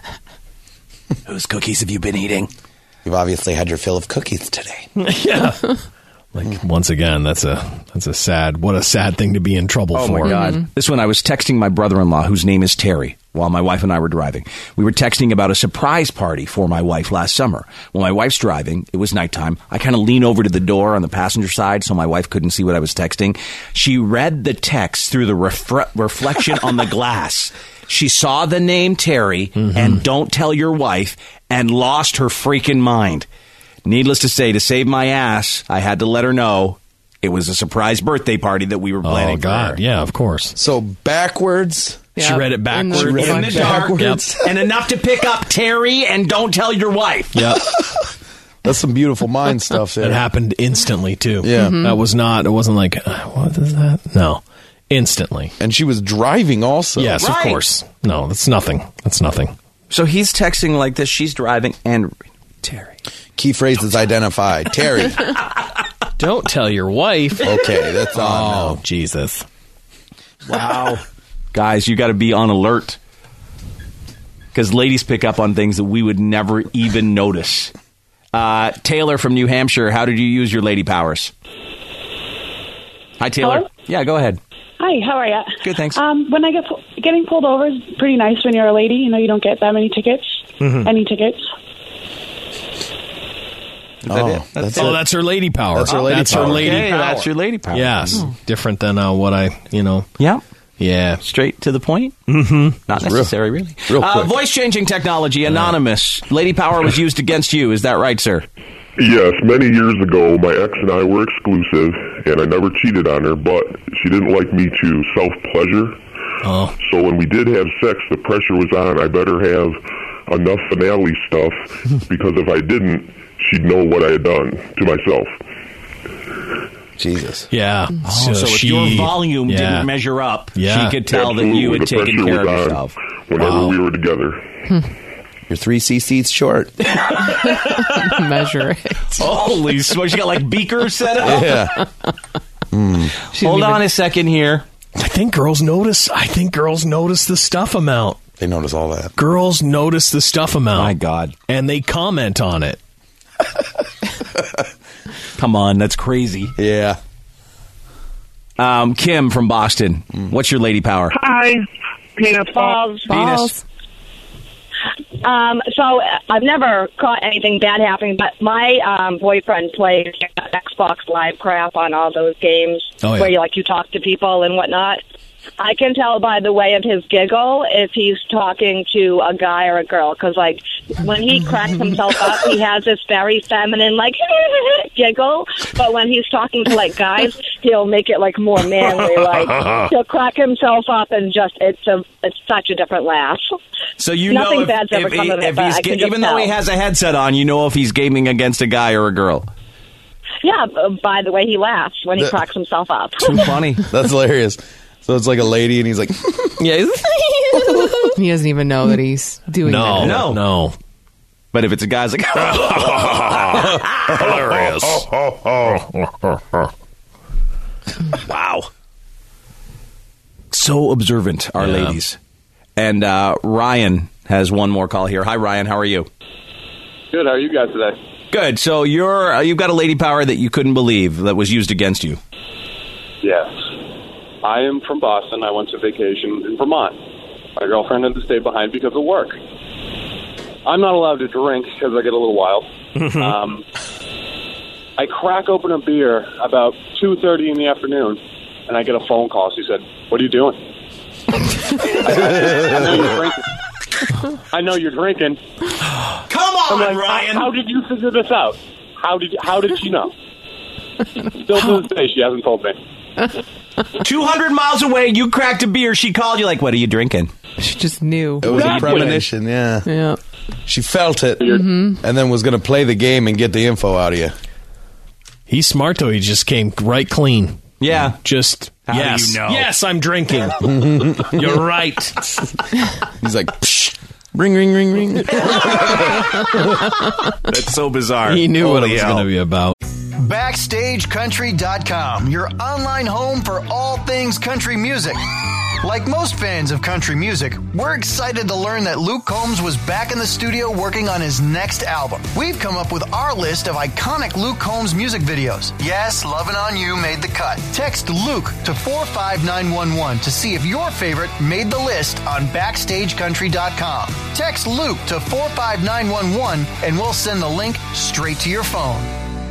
Whose cookies have you been eating? You've obviously had your fill of cookies today. Yeah. Like, once again, that's a that's a sad, what a sad thing to be in trouble Oh, for. my God. This one, I was texting my brother-in-law, whose name is Terry, while my wife and I were driving. We were texting about a surprise party for my wife last summer. When my wife's driving, it was nighttime. I kind of lean over to the door on the passenger side so my wife couldn't see what I was texting. She read the text through the refre- reflection on the glass. She saw the name Terry Mm-hmm. and don't tell your wife and lost her freaking mind. Needless to say, to save my ass, I had to let her know it was a surprise birthday party that we were planning Oh, God. for her. Yeah, of course. So backwards. She read it backwards. In the- read In it the dark, backwards. and enough to pick up Terry and don't tell your wife. Yep. That's some beautiful mind stuff there. It happened instantly, too. Yeah. Mm-hmm. That was not, it wasn't like, uh, what is that? No. Instantly. And she was driving also. Yes, Right. of course. No, that's nothing. That's nothing. So he's texting like this. She's driving and Terry. Key phrases identified. Terry. Don't tell your wife. Okay, that's on. Oh, now. Jesus. Wow. Guys, you got to be on alert. Because ladies pick up on things that we would never even notice. Uh, Taylor from New Hampshire, how did you use your lady powers? Hi, Taylor. Hello? Yeah, go ahead. Hi, how are you? Good, thanks. Um, when I get pu- getting pulled over is pretty nice when you're a lady. You know, you don't get that many tickets. Mhm. Any tickets. Is that oh, it? That's that's, it. oh, that's her lady power. That's her lady that's power. Her lady Okay, power. that's your lady power. Yes, Oh. different than uh, what I, you know. Yeah. Yeah. Straight to the point? Mm-hmm. Not necessary, really. real Uh, quick. voice-changing technology, anonymous. Lady power was used against you. Is that right, sir? Yes, many years ago, my ex and I were exclusive, and I never cheated on her, but she didn't like me to self-pleasure. Oh. So when we did have sex, the pressure was on. I better have enough finale stuff, because if I didn't, she'd know what I had done to myself. Jesus. Yeah. Oh, so, if she- your volume yeah. didn't measure up, Yeah. she could tell Absolutely, that you had the taken pressure care of was on yourself. whenever Wow. we were together. You're three C seats short. Measure it. Holy smoke. She got like beakers set up? Yeah. Mm. Hold on a second here. I think girls notice. I think girls notice the stuff amount. They notice all that. Girls notice the stuff amount. My God. And they comment on it. Come on, that's crazy. Yeah. Um, Kim from Boston. What's your lady power? Hi. Penis balls. Penis. Um, so uh, I've never caught anything bad happening, but my um, boyfriend plays Xbox Live crap on all those games Oh, yeah. where you like you talk to people and whatnot. I can tell by the way of his giggle if he's talking to a guy or a girl, because like when he cracks himself up, he has this very feminine like giggle, but when he's talking to like guys, he'll make it like more manly. Like he'll crack himself up and just it's a it's such a different laugh. So you Nothing know if, bad's ever if, come he- of it, if but he's I can ga- just even though he tell. has a headset on, you know if he's gaming against a guy or a girl. Yeah, b- by the way he laughs when he The- cracks himself up. Too funny. That's hilarious. So it's like a lady, and he's like, yeah. He doesn't even know that he's doing No, that. no, no. But if it's a guy, it's like Hilarious. wow. So observant, our Yeah. ladies. And uh, Ryan has one more call here. Hi, Ryan. How are you? Good. How are you guys today? Good. So you're uh, you've got a lady power that you couldn't believe that was used against you. Yes. I am from Boston. I went to vacation in Vermont. My girlfriend had to stay behind because of work. I'm not allowed to drink because I get a little wild. um, I crack open a beer about two thirty in the afternoon, and I get a phone call. She said, "What are you doing?" I, I, I know you're drinking. I know you're drinking. Come on, I'm like, Ryan. How, how did you figure this out? How did How did she know? Still to this day, she hasn't told me. two hundred miles away, you cracked a beer. She called you like, what are you drinking? She just knew. it was a Exactly. premonition, yeah. Yeah. She felt it, Mhm. and then was going to play the game and get the info out of you. He's smart though. He just came right clean. Yeah. Just How do yes, you know? yes, I'm drinking. You're right. He's like, Psh, ring, ring, ring, ring. That's so bizarre. He knew what it Holy was hell. going to be about. Backstage Country dot com, your online home for all things country music. Like most fans of country music, we're excited to learn that Luke Combs was back in the studio working on his next album. We've come up with our list of iconic Luke Combs music videos. Yes, Lovin' On You made the cut. Text Luke to four five nine one one to see if your favorite made the list on Backstage Country dot com. Text Luke to four five nine one one and we'll send the link straight to your phone.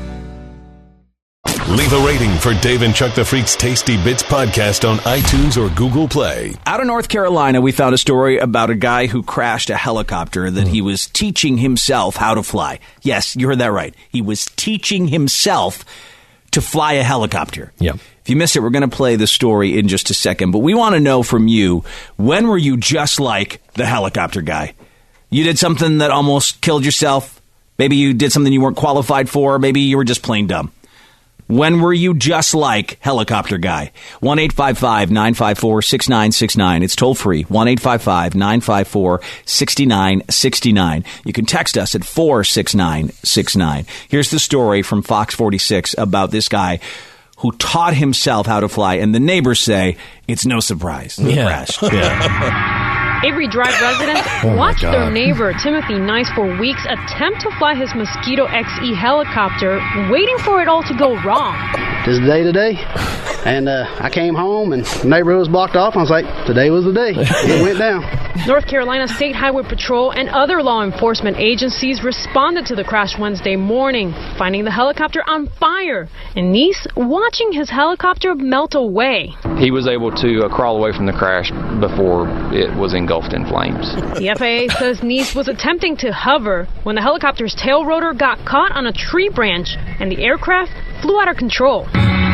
Leave a rating for Dave and Chuck the Freak's Tasty Bits podcast on iTunes or Google Play. Out of North Carolina, we found a story about a guy who crashed a helicopter that he was teaching himself how to fly. Yes, you heard that right. He was teaching himself to fly a helicopter. Yep. If you missed it, we're going to play the story in just a second. But we want to know from you, when were you just like the helicopter guy? You did something that almost killed yourself. Maybe you did something you weren't qualified for. Maybe you were just plain dumb. When were you just like Helicopter Guy? one eight five five nine five four six nine six nine. It's toll free. one eight five five nine five four six nine six nine. You can text us at four six nine six nine. Here's the story from Fox forty-six about this guy who taught himself how to fly, and the neighbors say it's no surprise. Yeah. Crash. Yeah. Avery Drive residents Oh, watched my their God. neighbor, Timothy Nice, for weeks attempt to fly his Mosquito X E helicopter, waiting for it all to go wrong. This is the day today, and uh, I came home and the neighborhood was blocked off. I was like, today was the day. It went down. North Carolina State Highway Patrol and other law enforcement agencies responded to the crash Wednesday morning, finding the helicopter on fire, and Nice watching his helicopter melt away. He was able to uh, crawl away from the crash before it was engulfed in flames. The F A A says Nice was attempting to hover when the helicopter's tail rotor got caught on a tree branch, and the aircraft flew out of control.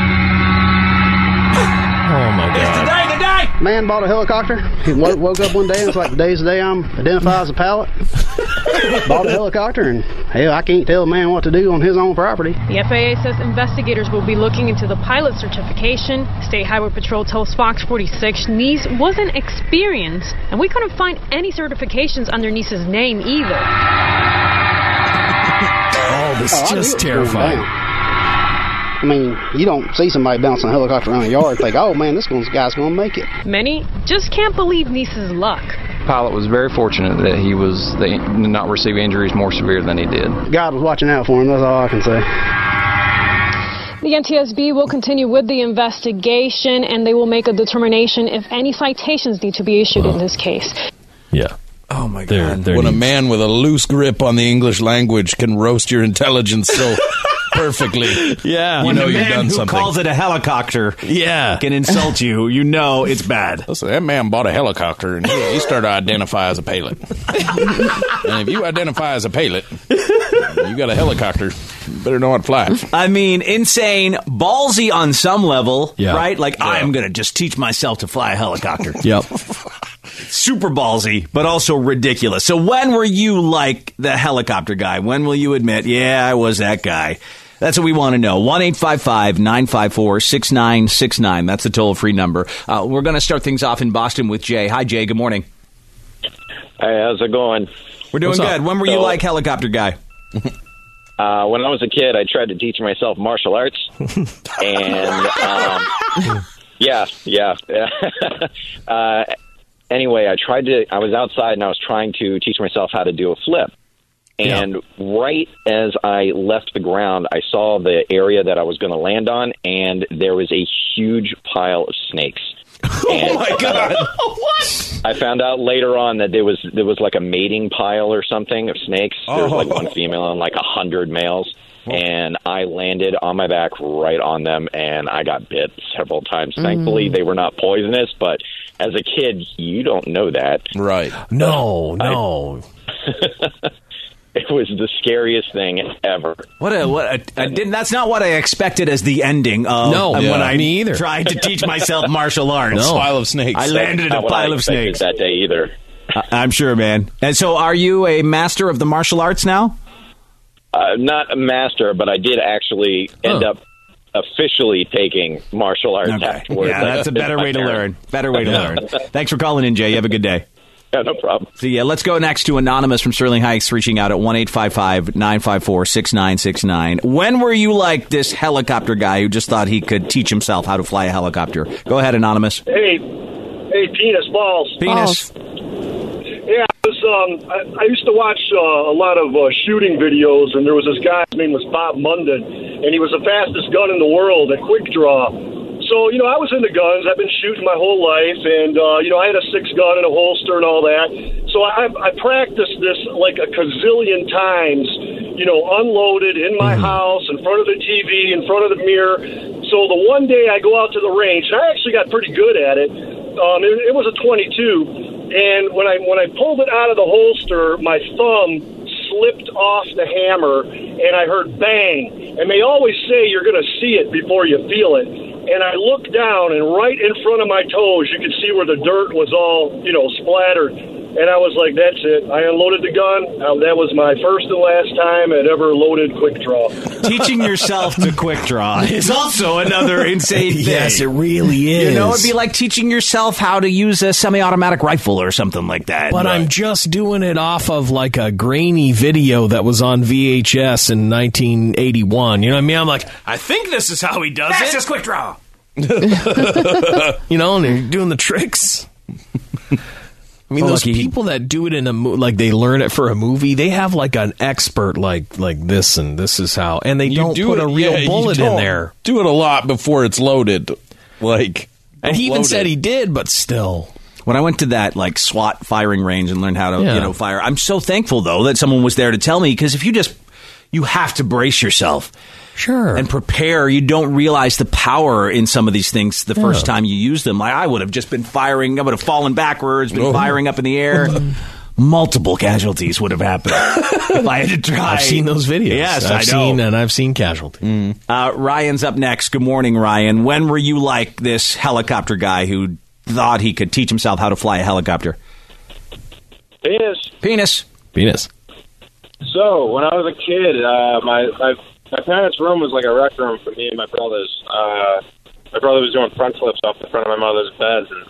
Oh, my God. Man bought a helicopter. He woke, woke up one day and was like, today's the day I'm identified as a pilot. Bought a helicopter, and hell, I can't tell a man what to do on his own property. The F A A says investigators will be looking into the pilot certification. State Highway Patrol tells Fox forty-six Nice wasn't experienced, and we couldn't find any certifications under Nice's name either. Oh, this is Oh, I knew just it was terrifying. going down. I mean, you don't see somebody bouncing a helicopter around a yard and think, oh, man, this one's- guy's going to make it. Many just can't believe Nice's luck. Pilot was very fortunate that he was they did not receive injuries more severe than he did. God was watching out for him, that's all I can say. The N T S B will continue with the investigation, and they will make a determination if any citations need to be issued in this case. Yeah. Oh, my They're- God. they're When a neat. man with a loose grip on the English language can roast your intelligence so perfectly, Yeah. you When know the you've man done who something. calls it a helicopter Yeah. can insult you, you know it's bad. Listen, that man bought a helicopter, and he, he started to identify as a pilot. And if you identify as a pilot, you got a helicopter, you better know how to fly. I mean, insane, ballsy on some level, Yeah. right? Like, I'm going to just teach myself to fly a helicopter. Yep. Super ballsy, but also ridiculous. So when were you like the helicopter guy? When will you admit, yeah, I was that guy? That's what we want to know. one eight five five nine five four six nine six nine. That's the toll-free number. Uh, we're going to start things off in Boston with Jay. Hi, Jay. Good morning. Hey, how's it going? We're doing What's up? good. When were you So- like helicopter guy? Uh, when I was a kid, I tried to teach myself martial arts, and um, yeah, yeah. uh, anyway, I tried to. I was outside and I was trying to teach myself how to do a flip. And right as I left the ground, I saw the area that I was going to land on, and there was a huge pile of snakes. Oh my God! What? I found out later on that there was there was like a mating pile or something of snakes. There was like one female and like a hundred males, and I landed on my back right on them, and I got bit several times. Thankfully, they were not poisonous, but as a kid, you don't know that, right? No, no. It was the scariest thing ever. What a what a, I didn't. That's not what I expected as the ending of. No, of yeah. when I Me either. tried to teach myself martial arts. No. Pile of snakes. I landed in Not a what I pile of expected snakes that day either. I, I'm sure, man. And so, are you a master of the martial arts now? Uh, not a master, but I did actually end Huh. up officially taking martial arts Okay. afterwards. Yeah, that's a better My way to learn. parents. Better way to Yeah. learn. Thanks for calling in, Jay. You have a good day. Yeah, no problem. So, yeah, let's go next to Anonymous from Sterling Heights reaching out at one eight five five nine five four six nine six nine. When were you like this helicopter guy who just thought he could teach himself how to fly a helicopter? Go ahead, Anonymous. Hey, hey, penis balls. Penis. Yeah, I was. Um, I, I used to watch uh, a lot of uh, shooting videos, and there was this guy. His name was Bob Munden, and he was the fastest gun in the world at quick draw. So, you know, I was into guns. I've been shooting my whole life, and, uh, you know, I had a six gun and a holster and all that. So I, I practiced this like a gazillion times, you know, unloaded in my house, in front of the T V, in front of the mirror. So the one day I go out to the range, and I actually got pretty good at it. Um, it, it was a twenty-two, and when I when I pulled it out of the holster, my thumb slipped off the hammer, and I heard bang. And they always say you're going to see it before you feel it. And I looked down, and right in front of my toes, you could see where the dirt was all, you know, splattered. And I was like, that's it. I unloaded the gun. Uh, that was my first and last time I'd ever loaded quick draw. Teaching yourself to quick draw is also another insane thing. Yes, it really is. You know, it'd be like teaching yourself how to use a semi-automatic rifle or something like that. But I'm just doing it off of like a grainy video that was on V H S in nineteen eighty-one. You know what I mean? I'm like, I think this is how he does That's it. just quick draw. You know, and they're doing the tricks. I mean, Well, those lucky he- people that do it in a mo- like they learn it for a movie, they have like an expert like like this and this is how, and they You don't do put it- a real yeah, you bullet in don't there. Do it a lot before it's loaded. Like, And he even load said it. he did, but still. When I went to that like SWAT firing range and learned how to Yeah. you know fire, I'm so thankful though that someone was there to tell me, because if you just you have to brace yourself. Sure. And prepare. You don't realize the power in some of these things the Yeah. first time you use them. Like I would have just been firing. I would have fallen backwards, been Oh. firing up in the air. Multiple casualties would have happened if I had to try. I've seen those videos. Yes, I've I know. seen and I've seen casualty. Uh, Ryan's up next. Good morning, Ryan. When were you like this helicopter guy who thought he could teach himself how to fly a helicopter? Penis. Penis. Penis. So, when I was a kid, uh, my, my my parents' room was like a rec room for me and my brothers. Uh, my brother was doing front flips off the front of my mother's bed, and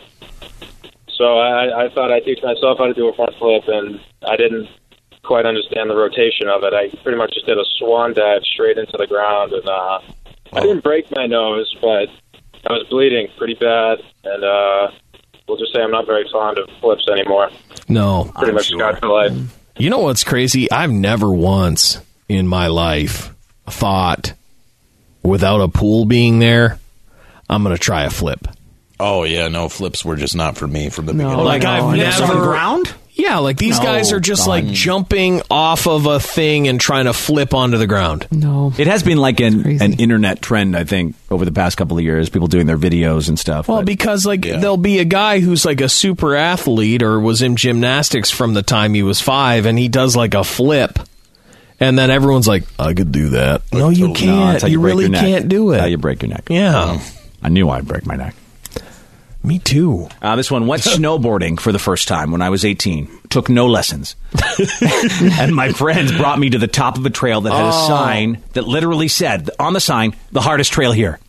so I, I thought I'd teach myself how to do a front flip, and I didn't quite understand the rotation of it. I pretty much just did a swan dive straight into the ground, and uh, I didn't break my nose, but I was bleeding pretty bad, and uh, we'll just say I'm not very fond of flips anymore. No. Pretty much scarred for life. You know what's crazy? I've never once in my life thought, without a pool being there, I'm going to try a flip. Oh, yeah, no, flips were just not for me from the beginning. Like, I've Flips never... on the ground? Yeah, like these No, guys are just God. like jumping off of a thing and trying to flip onto the ground. No. It has been like an, an internet trend, I think, over the past couple of years. People doing their videos and stuff. Well, but- because like there'll be a guy who's like a super athlete or was in gymnastics from the time he was five, and he does like a flip, and then everyone's like, "I could do that." No, you No, can't. that's how you break really your neck. can't do That's how it. you break your neck. Yeah, I knew I'd break my neck. Me too. Uh, this one went snowboarding for the first time when I was eighteen. Took no lessons. And my friends brought me to the top of a trail that had a Oh. sign that literally said, on the sign, the hardest trail here.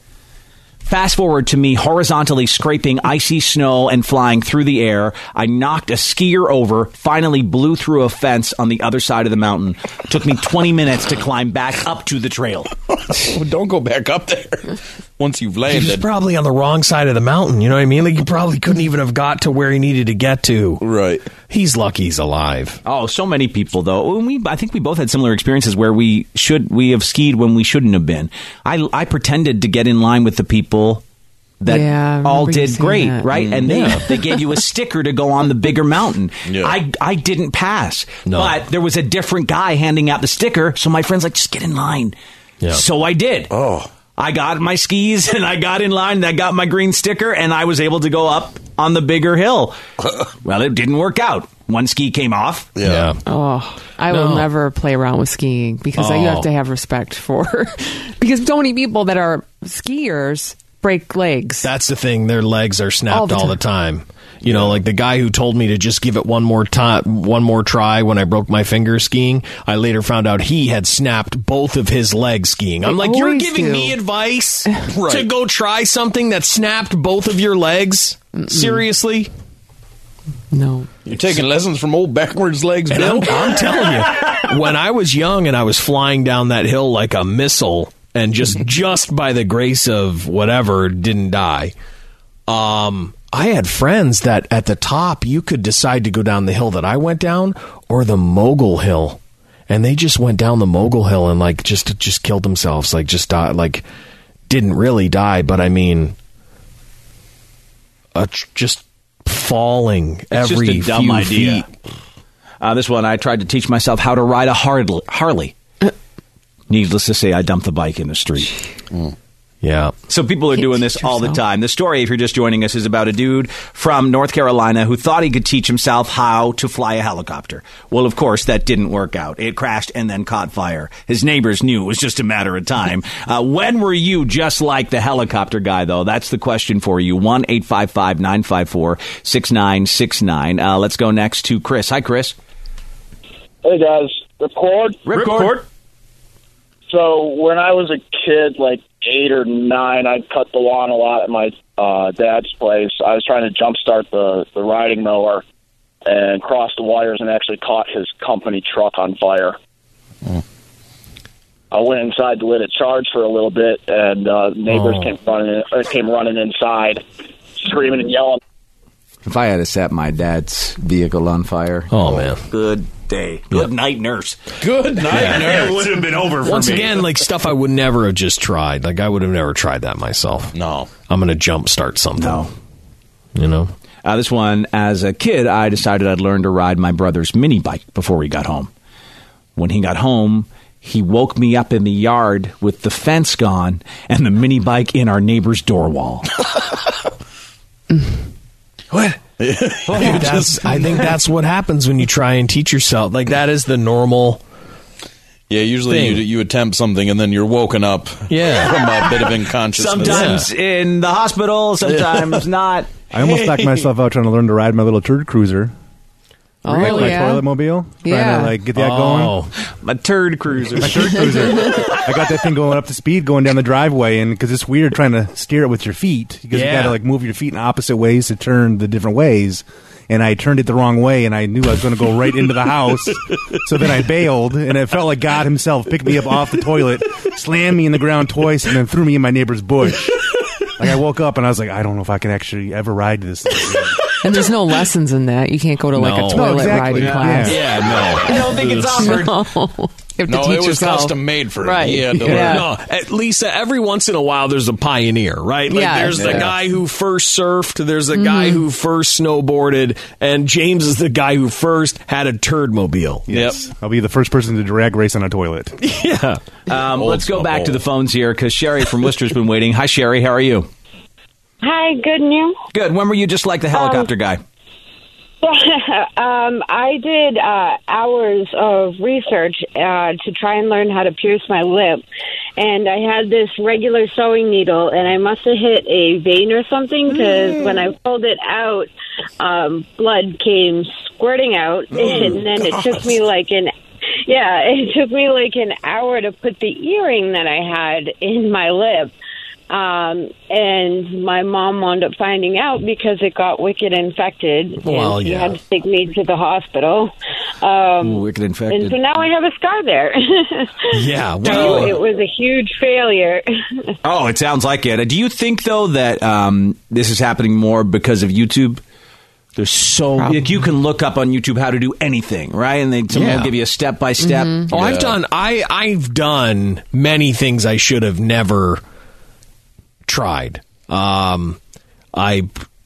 Fast forward to me horizontally scraping icy snow and flying through the air. I knocked a skier over, finally blew through a fence on the other side of the mountain. Took me twenty minutes to climb back up to the trail. Well, don't go back up there once you've He was landed. probably on the wrong side of the mountain. You know what I mean? Like he probably couldn't even have got to where he needed to get to. Right. He's lucky he's alive. Oh, so many people though. And we, I think we both had similar experiences where we should we have skied when we shouldn't have been. I, I pretended to get in line with the people that Yeah, I all remember you did saying great, that. right? Mm. And they Yeah. they gave you a sticker to go on the bigger mountain. Yeah. I I didn't pass, No. but there was a different guy handing out the sticker. So my friend's like, just get in line. Yeah. So I did. Oh. I got my skis and I got in line and I got my green sticker and I was able to go up on the bigger hill. Well, it didn't work out. One ski came off. Yeah. Oh, I No. will never play around with skiing because you Oh. have to have respect for because so many people that are skiers break legs. That's the thing. Their legs are snapped All all the the time. You know, like the guy who told me to just give it one more time, one more try when I broke my finger skiing. I later found out he had snapped both of his legs skiing. I'm They like, you're always giving do." me advice Right. to go try something that snapped both of your legs? Seriously? No. You're taking lessons from old backwards legs, And Bill? I'm, I'm telling you, when I was young and I was flying down that hill like a missile, and just just by the grace of whatever didn't die. Um, I had friends that at the top you could decide to go down the hill that I went down or the Mogul Hill, and they just went down the Mogul Hill and like just just killed themselves, like just died, like didn't really die, but I mean, uh, tr- just falling It's every just a dumb few idea. feet. Uh, this one, I tried to teach myself how to ride a Harley. Harley. Needless to say, I dumped the bike in the street. Yeah. So people are doing this all the time. The story, if you're just joining us, is about a dude from North Carolina who thought he could teach himself how to fly a helicopter. Well, of course, that didn't work out. It crashed and then caught fire. His neighbors knew it was just a matter of time. uh, when were you just like the helicopter guy, though? That's the question for you. one eight five five nine five four six nine six nine. Uh, let's go next to Chris. Hi, Chris. Hey, guys. Record? Record. So when I was a kid, like eight or nine, I'd cut the lawn a lot at my uh, dad's place. I was trying to jumpstart the, the riding mower and crossed the wires and actually caught his company truck on fire. Mm. I went inside to let it charge for a little bit, and uh, neighbors Oh. came running uh, came running inside, screaming and yelling. If I had set my dad's vehicle on fire. Oh, man. Good day. Good night, nurse. Good night, nurse. It would have been over for Once me. again, like stuff I would never have just tried. Like I would have never tried that myself. No. I'm going to jumpstart something. No. You know? Uh, this one, as a kid, I decided I'd learn to ride my brother's mini bike before he got home. When he got home, he woke me up in the yard with the fence gone and the mini bike in our neighbor's door wall. What? I think, that's, I think that's what happens when you try and teach yourself. Like that is the normal. Yeah, usually you, you attempt something and then you're woken up Yeah. from a bit of unconsciousness. Sometimes in the hospital, sometimes not. I almost knocked myself out trying to learn to ride my little turd cruiser. Oh, like my yeah. toilet mobile. Trying Yeah. to like get that Oh, going. my turd cruiser. My turd cruiser. I got that thing going up to speed going down the driveway, and because it's weird trying to steer it with your feet, because you Yeah. got to like move your feet in opposite ways to turn the different ways. And I turned it the wrong way, and I knew I was going to go right into the house. So then I bailed, and it felt like God himself picked me up off the toilet, slammed me in the ground twice, and then threw me in my neighbor's bush. Like I woke up and I was like, I don't know if I can actually ever ride this thing again. And there's no lessons in that. You can't go to like No. a No, toilet exactly. riding Yeah. class. Yeah, no. I don't think it's offered. No. You have to No, teach it was yourself. custom made for him. Right. He had to Yeah. learn. No, at Lisa, every once in a while there's a pioneer, right? Like Yeah. there's the Yeah. guy who first surfed, there's the guy who first snowboarded, and James is the guy who first had a turd mobile. Yes. I'll be the first person to drag race on a toilet. Yeah. Um, Old let's go back school. to the phones here because Sherry from Worcester's been waiting. Hi, Sherry. How are you? Hi, good and you? Good. When were you just like the helicopter guy? um, I did uh, hours of research uh, to try and learn how to pierce my lip. And I had this regular sewing needle, and I must have hit a vein or something, because when I pulled it out, um, blood came squirting out. Oh, and then it took me like an Yeah, it took me like an hour to put the earring that I had in my lip. Um, and my mom wound up finding out because it got wicked infected. Well, and she yeah. had to take me to the hospital. Um, Ooh, wicked infected. And so now I have a scar there. Yeah, So well- it was a huge failure. Oh, it sounds like it. Do you think, though, that um, this is happening more because of YouTube? There's so like, you can look up on YouTube how to do anything, right? And they someone Yeah. will give you a step by step. Oh, I've done. I I've done many things I should have never tried. Um, I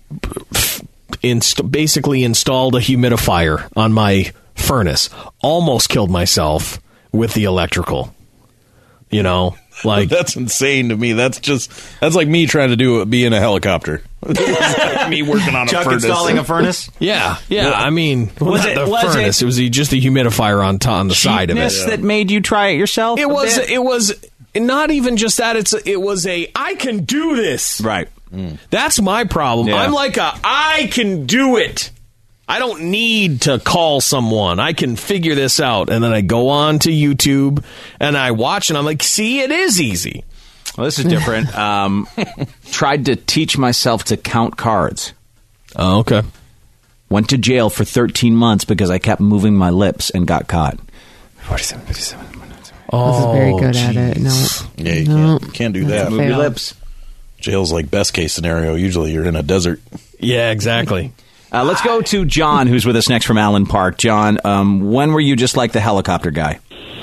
inst- basically installed a humidifier on my furnace. Almost killed myself with the electrical. You know, like that's insane to me. That's just that's like me trying to do be in a helicopter. It's like me working on a Chuck furnace. installing a furnace? Yeah, yeah. I mean, well, Was not it- the was furnace. it- It, was the, just the humidifier on to- on the side of it. Cheapness that made you try it yourself? It a was. bit? It was not even just that. It's. It was a. I can do this. Right. That's my problem. Yeah. I'm like a. I can do it. I don't need to call someone. I can figure this out. And then I go on to YouTube and I watch and I'm like, see, it is easy. Well, this is different. um, tried to teach myself to count cards. Oh, okay. Went to jail for thirteen months because I kept moving my lips and got caught. forty-seven, fifty-seven. I wasn't very good at it. No. Yeah, you No. can't, can't do That's that. a Move your fail. lips. Jail's like best case scenario. Usually you're in a desert. Yeah, exactly. Uh, let's go to John, who's with us next from Allen Park. John, um, when were you just like the helicopter guy?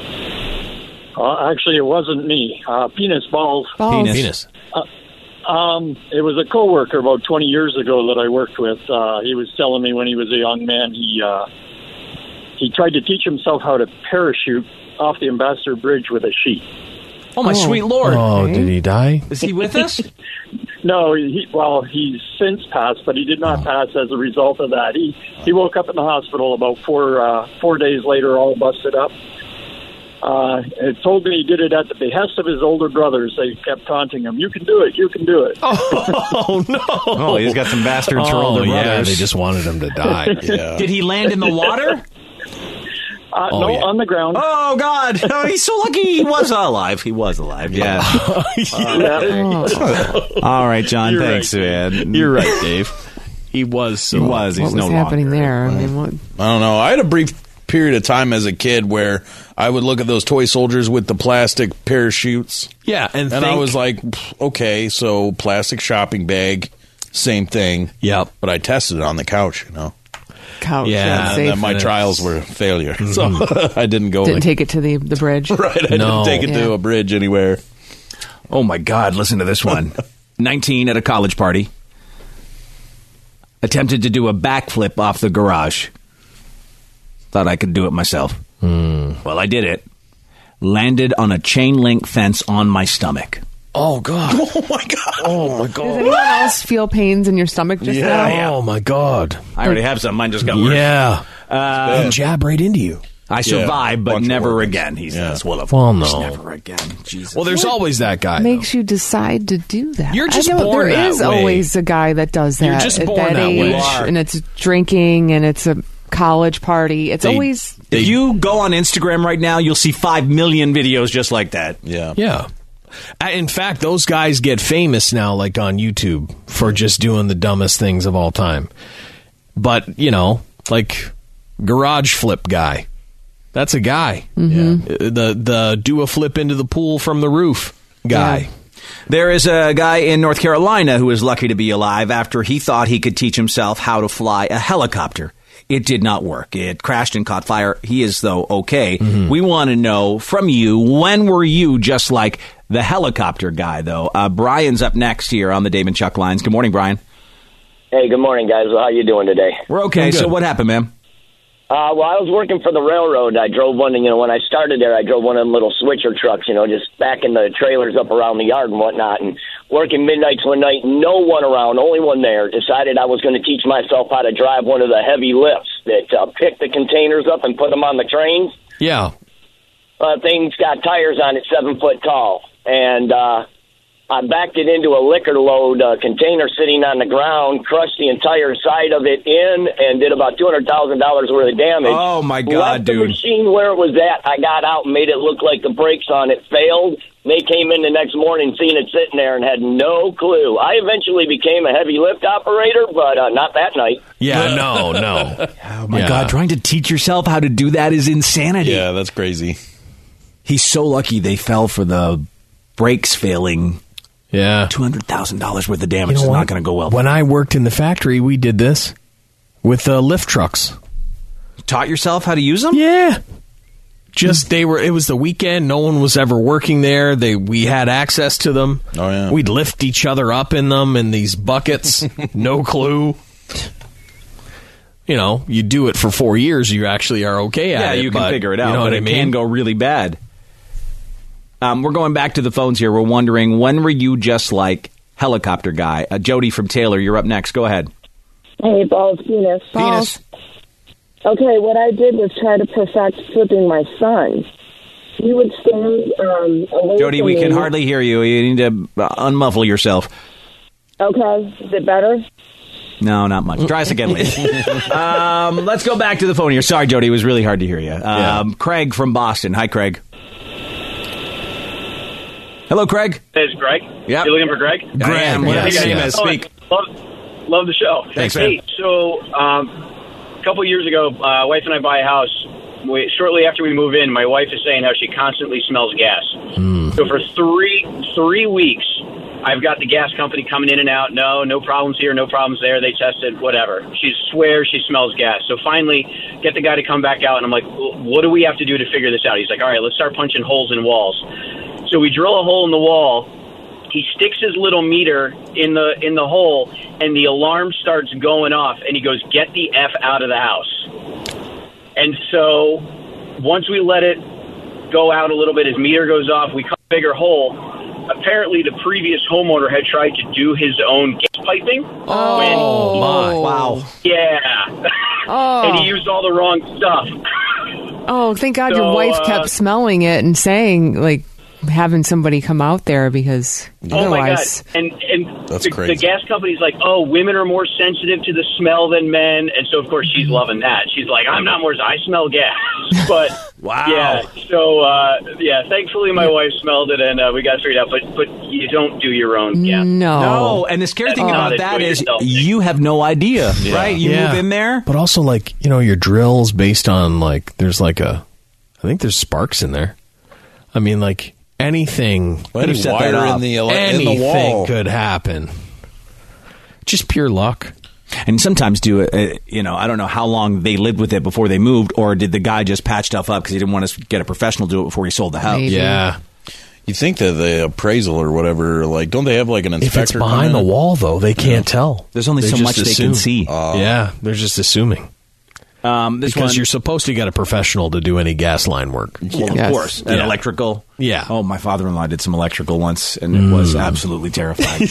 Uh, actually, it wasn't me. Uh, penis balls. Balls. Penis. Uh, um, it was a coworker about twenty years ago that I worked with. Uh, he was telling me when he was a young man, he uh, he tried to teach himself how to parachute off the Ambassador Bridge with a sheet. Oh, my sweet Lord. Oh, did he die? Is he with us? No, he, well, he's since passed, but he did not pass as a result of that. He he woke up in the hospital about four uh, four days later, all busted up. Uh, it told me he did it at the behest of his older brothers. They kept taunting him, "You can do it, you can do it." Oh no! Oh, he's got some bastards for Oh, older yeah, brothers. they just wanted him to die. Yeah. Did he land in the water? Uh, Oh, no, yeah. on the ground. Oh, God. Oh, he's so lucky he was alive. He was alive, yeah. All right, John, You're thanks, right. man. You're right, Dave. He was. So He was. He's What no was happening longer. there? I mean, what? I don't know. I had a brief period of time as a kid where I would look at those toy soldiers with the plastic parachutes. Yeah, and, And I think- was like, pff, okay, so plastic shopping bag, same thing. Yep. But I tested it on the couch, you know. Couch. Yeah, Yeah, And safe. then my trials were a failure. So I didn't go. Didn't like, take it to the the bridge. right. I No. didn't take it to Yeah. a bridge anywhere. Oh, my God, listen to this one. nineteen at a college party. Attempted to do a backflip off the garage. Thought I could do it myself. Well, I did it. Landed on a chain link fence on my stomach. Oh God! Oh my god! Oh my Does God! anyone else feel pains in your stomach just now? Oh my God! I already have some. Mine just got worse. Yeah, Uh, He jab right into you. I survived, but bunch of never organs. again. He's Yeah. that's one of Well, course, no. never again. Jesus. Well, there's always that guy. Makes you decide to do that. You're just I know, born There that is way. always a guy that does that You're just at born that, that way. age, You are. and it's drinking, and it's a college party. It's They- always if you go on Instagram right now, you'll see five million videos just like that. Yeah. Yeah. Uh, In fact, those guys get famous now, like on YouTube, for just doing the dumbest things of all time. But, you know, like garage flip guy. That's a guy. Mhm. Uh, The the do a flip into the pool from the roof guy. Yeah. There is a guy in North Carolina who is lucky to be alive after he thought he could teach himself how to fly a helicopter. It did not work. It crashed and caught fire. He is, though, okay. We want to know from you, when were you just like the helicopter guy, though? Uh, Brian's up next here on the Dave and Chuck lines. Good morning, Brian. Hey, good morning, guys. How you doing today? We're okay. So what happened, man? Uh, well, I was working for the railroad. I drove one, you know, when I started there, I drove one of them little switcher trucks, you know, just backing the trailers up around the yard and whatnot, and working midnights one night, no one around, only one there, decided I was going to teach myself how to drive one of the heavy lifts that uh, pick the containers up and put them on the trains. Yeah. Uh, things got tires on it seven foot tall, and uh, I backed it into a liquor load uh, container sitting on the ground, crushed the entire side of it in, and did about two hundred thousand dollars worth of damage. Oh, my God, Left dude. the machine where it was at. I got out and made it look like the brakes on it failed. They came in the next morning, seeing it sitting there, and had no clue. I eventually became a heavy lift operator, but uh, not that night. Yeah, no, no. Oh, my Yeah. God. Trying to teach yourself how to do that is insanity. Yeah, that's crazy. He's so lucky they fell for the brakes failing. Yeah. two hundred thousand dollars worth of damage You know is what? not going to go well. When I worked in the factory, we did this with uh, lift trucks. Taught yourself how to use them? Yeah. Just they were. It was the weekend. No one was ever working there. They we had access to them. Oh yeah. We'd lift each other up in them in these buckets. No clue. You know, you do it for four years, you actually are okay at yeah, it. you can but figure it out. You know but what it I mean? can go really bad. Um, we're going back to the phones here. We're wondering, when were you just like helicopter guy? Uh, Jody from Taylor, you're up next. Go ahead. Hey, balls, penis. Penis. Okay, what I did was try to perfect flipping my son. He would stand um, away Jody, from we me. can hardly hear you. You need to uh, unmuffle yourself. Okay, is it better? No, not much. Try us again later. um, let's go back to the phone here. Sorry, Jody. It was really hard to hear you. Um, Craig from Boston. Hi, Craig. Hello, Craig. Hey, it's Greg. Yep. You looking for Greg? I am. Whatever your name is. Oh, Speak. Love, love the show. Thanks, Hey, man. so um, a couple years ago, uh, wife and I buy a house. We, shortly after we move in, my wife is saying how she constantly smells gas. So for three three weeks, I've got the gas company coming in and out. No, no problems here, no problems there. They tested, whatever. She swears she smells gas. So finally, get the guy to come back out, and I'm like, what do we have to do to figure this out? He's like, all right, let's start punching holes in walls. So we drill a hole in the wall. He sticks his little meter in the in the hole, and the alarm starts going off, and he goes, get the F out of the house. And so once we let it go out a little bit, his meter goes off. We come bigger hole. Apparently, the previous homeowner had tried to do his own gas piping. Oh, when, my. Wow. Yeah. Oh. And he used all the wrong stuff. Oh, thank God So, your wife uh, kept smelling it and saying, like, having somebody come out there because Oh my God! otherwise. And and That's the, crazy. the gas company's like, oh, women are more sensitive to the smell than men, and so of course she's loving that. She's like, I'm not more. I smell gas, but wow. Yeah. So uh, yeah, thankfully my wife smelled it, and uh, we got it figured out. But but you don't do your own gas. No. No, and the scary thing That's about not that it. is Do it yourself. you have no idea, Yeah. right? You Yeah. move in there. But also, like, you know, your drill's based on, like, there's like a, I think there's sparks in there. I mean, like, anything, Well, any set that wire up. in the, ele- in anything the wall. could happen. Just pure luck. And sometimes do it, uh, you know, I don't know how long they lived with it before they moved, or did the guy just patch stuff up because he didn't want to get a professional to do it before he sold the house? Maybe. Yeah. You think that the appraisal or whatever, like, don't they have like an If inspector it's come behind in the and- wall, though, they can't tell. There's only They so just much they assume. can see. Uh, yeah, they're just assuming. Um, this Because one- you're supposed to get a professional to do any gas line work. Well, Yes. of course. And Yeah. electrical. Yeah. Oh, my father-in-law did some electrical once, and it was absolutely terrifying.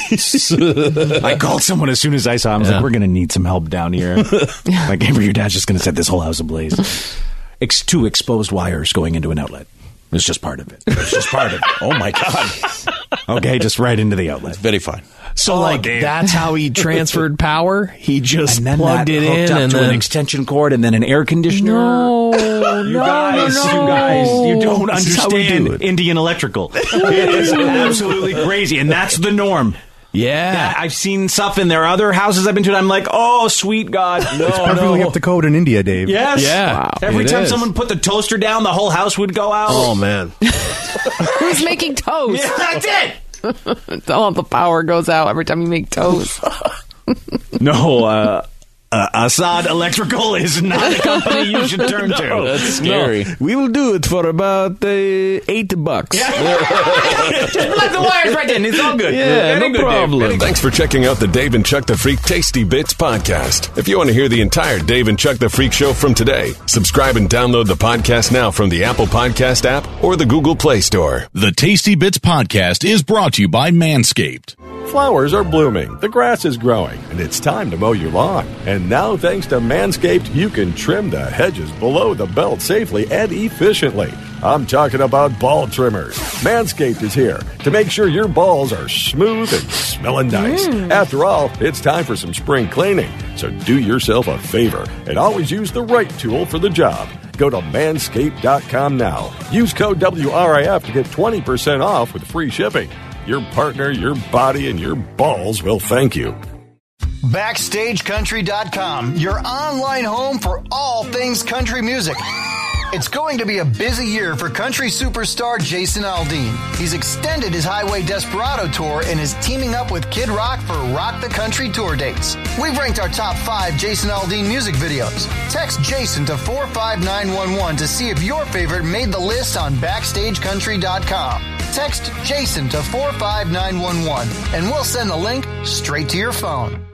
I called someone as soon as I saw him. I was Yeah. like, we're going to need some help down here. Like, Amber, your dad's just going to set this whole house ablaze. Ex- two exposed wires going into an outlet. It's just part of it. It's just part of it. Oh my God. Okay, just right into the outlet. Very fine. So, Oh, like, damn. that's how he transferred power? He just And then plugged that it hooked in up and to then... an extension cord and then an air conditioner. No, You no, guys, no, you no. guys, you don't This is how we do understand it. Indian electrical. It is absolutely crazy, and that's the norm. Yeah. Yeah, I've seen stuff in their other houses I've been to, and I'm like, oh, sweet God. No, It's perfectly no. up to code in India, Dave. Yes. Yeah. Wow. Every It time is. someone put the toaster down, the whole house would go out. Oh, man. Who's making toast? Yeah, that's it. All the power goes out every time you make toast. No, uh, uh, Assad Electrical is not a company you should turn to. That's scary. No, we will do it for about uh, eight bucks. Just plug the wires right in. It's all good. Yeah, Very no good, Dave. problem. Very good. Thanks for checking out the Dave and Chuck the Freak Tasty Bits podcast. If you want to hear the entire Dave and Chuck the Freak show from today, subscribe and download the podcast now from the Apple Podcast app or the Google Play Store. The Tasty Bits podcast is brought to you by Manscaped. Flowers are blooming, the grass is growing, and it's time to mow your lawn. And now, thanks to Manscaped, you can trim the hedges below the belt safely and efficiently. I'm talking about ball trimmers. Manscaped is here to make sure your balls are smooth and smelling nice. After all, it's time for some spring cleaning. So do yourself a favor and always use the right tool for the job. Go to manscaped dot com now. Use code W R I F to get twenty percent off with free shipping. Your partner, your body, and your balls will thank you. Backstage Country dot com, your online home for all things country music. It's going to be a busy year for country superstar Jason Aldean. He's extended his Highway Desperado tour and is teaming up with Kid Rock for Rock the Country tour dates. We've ranked our top five Jason Aldean music videos. Text Jason to four five nine one one to see if your favorite made the list on Backstage Country dot com. Text Jason to four five nine one one and we'll send the link straight to your phone.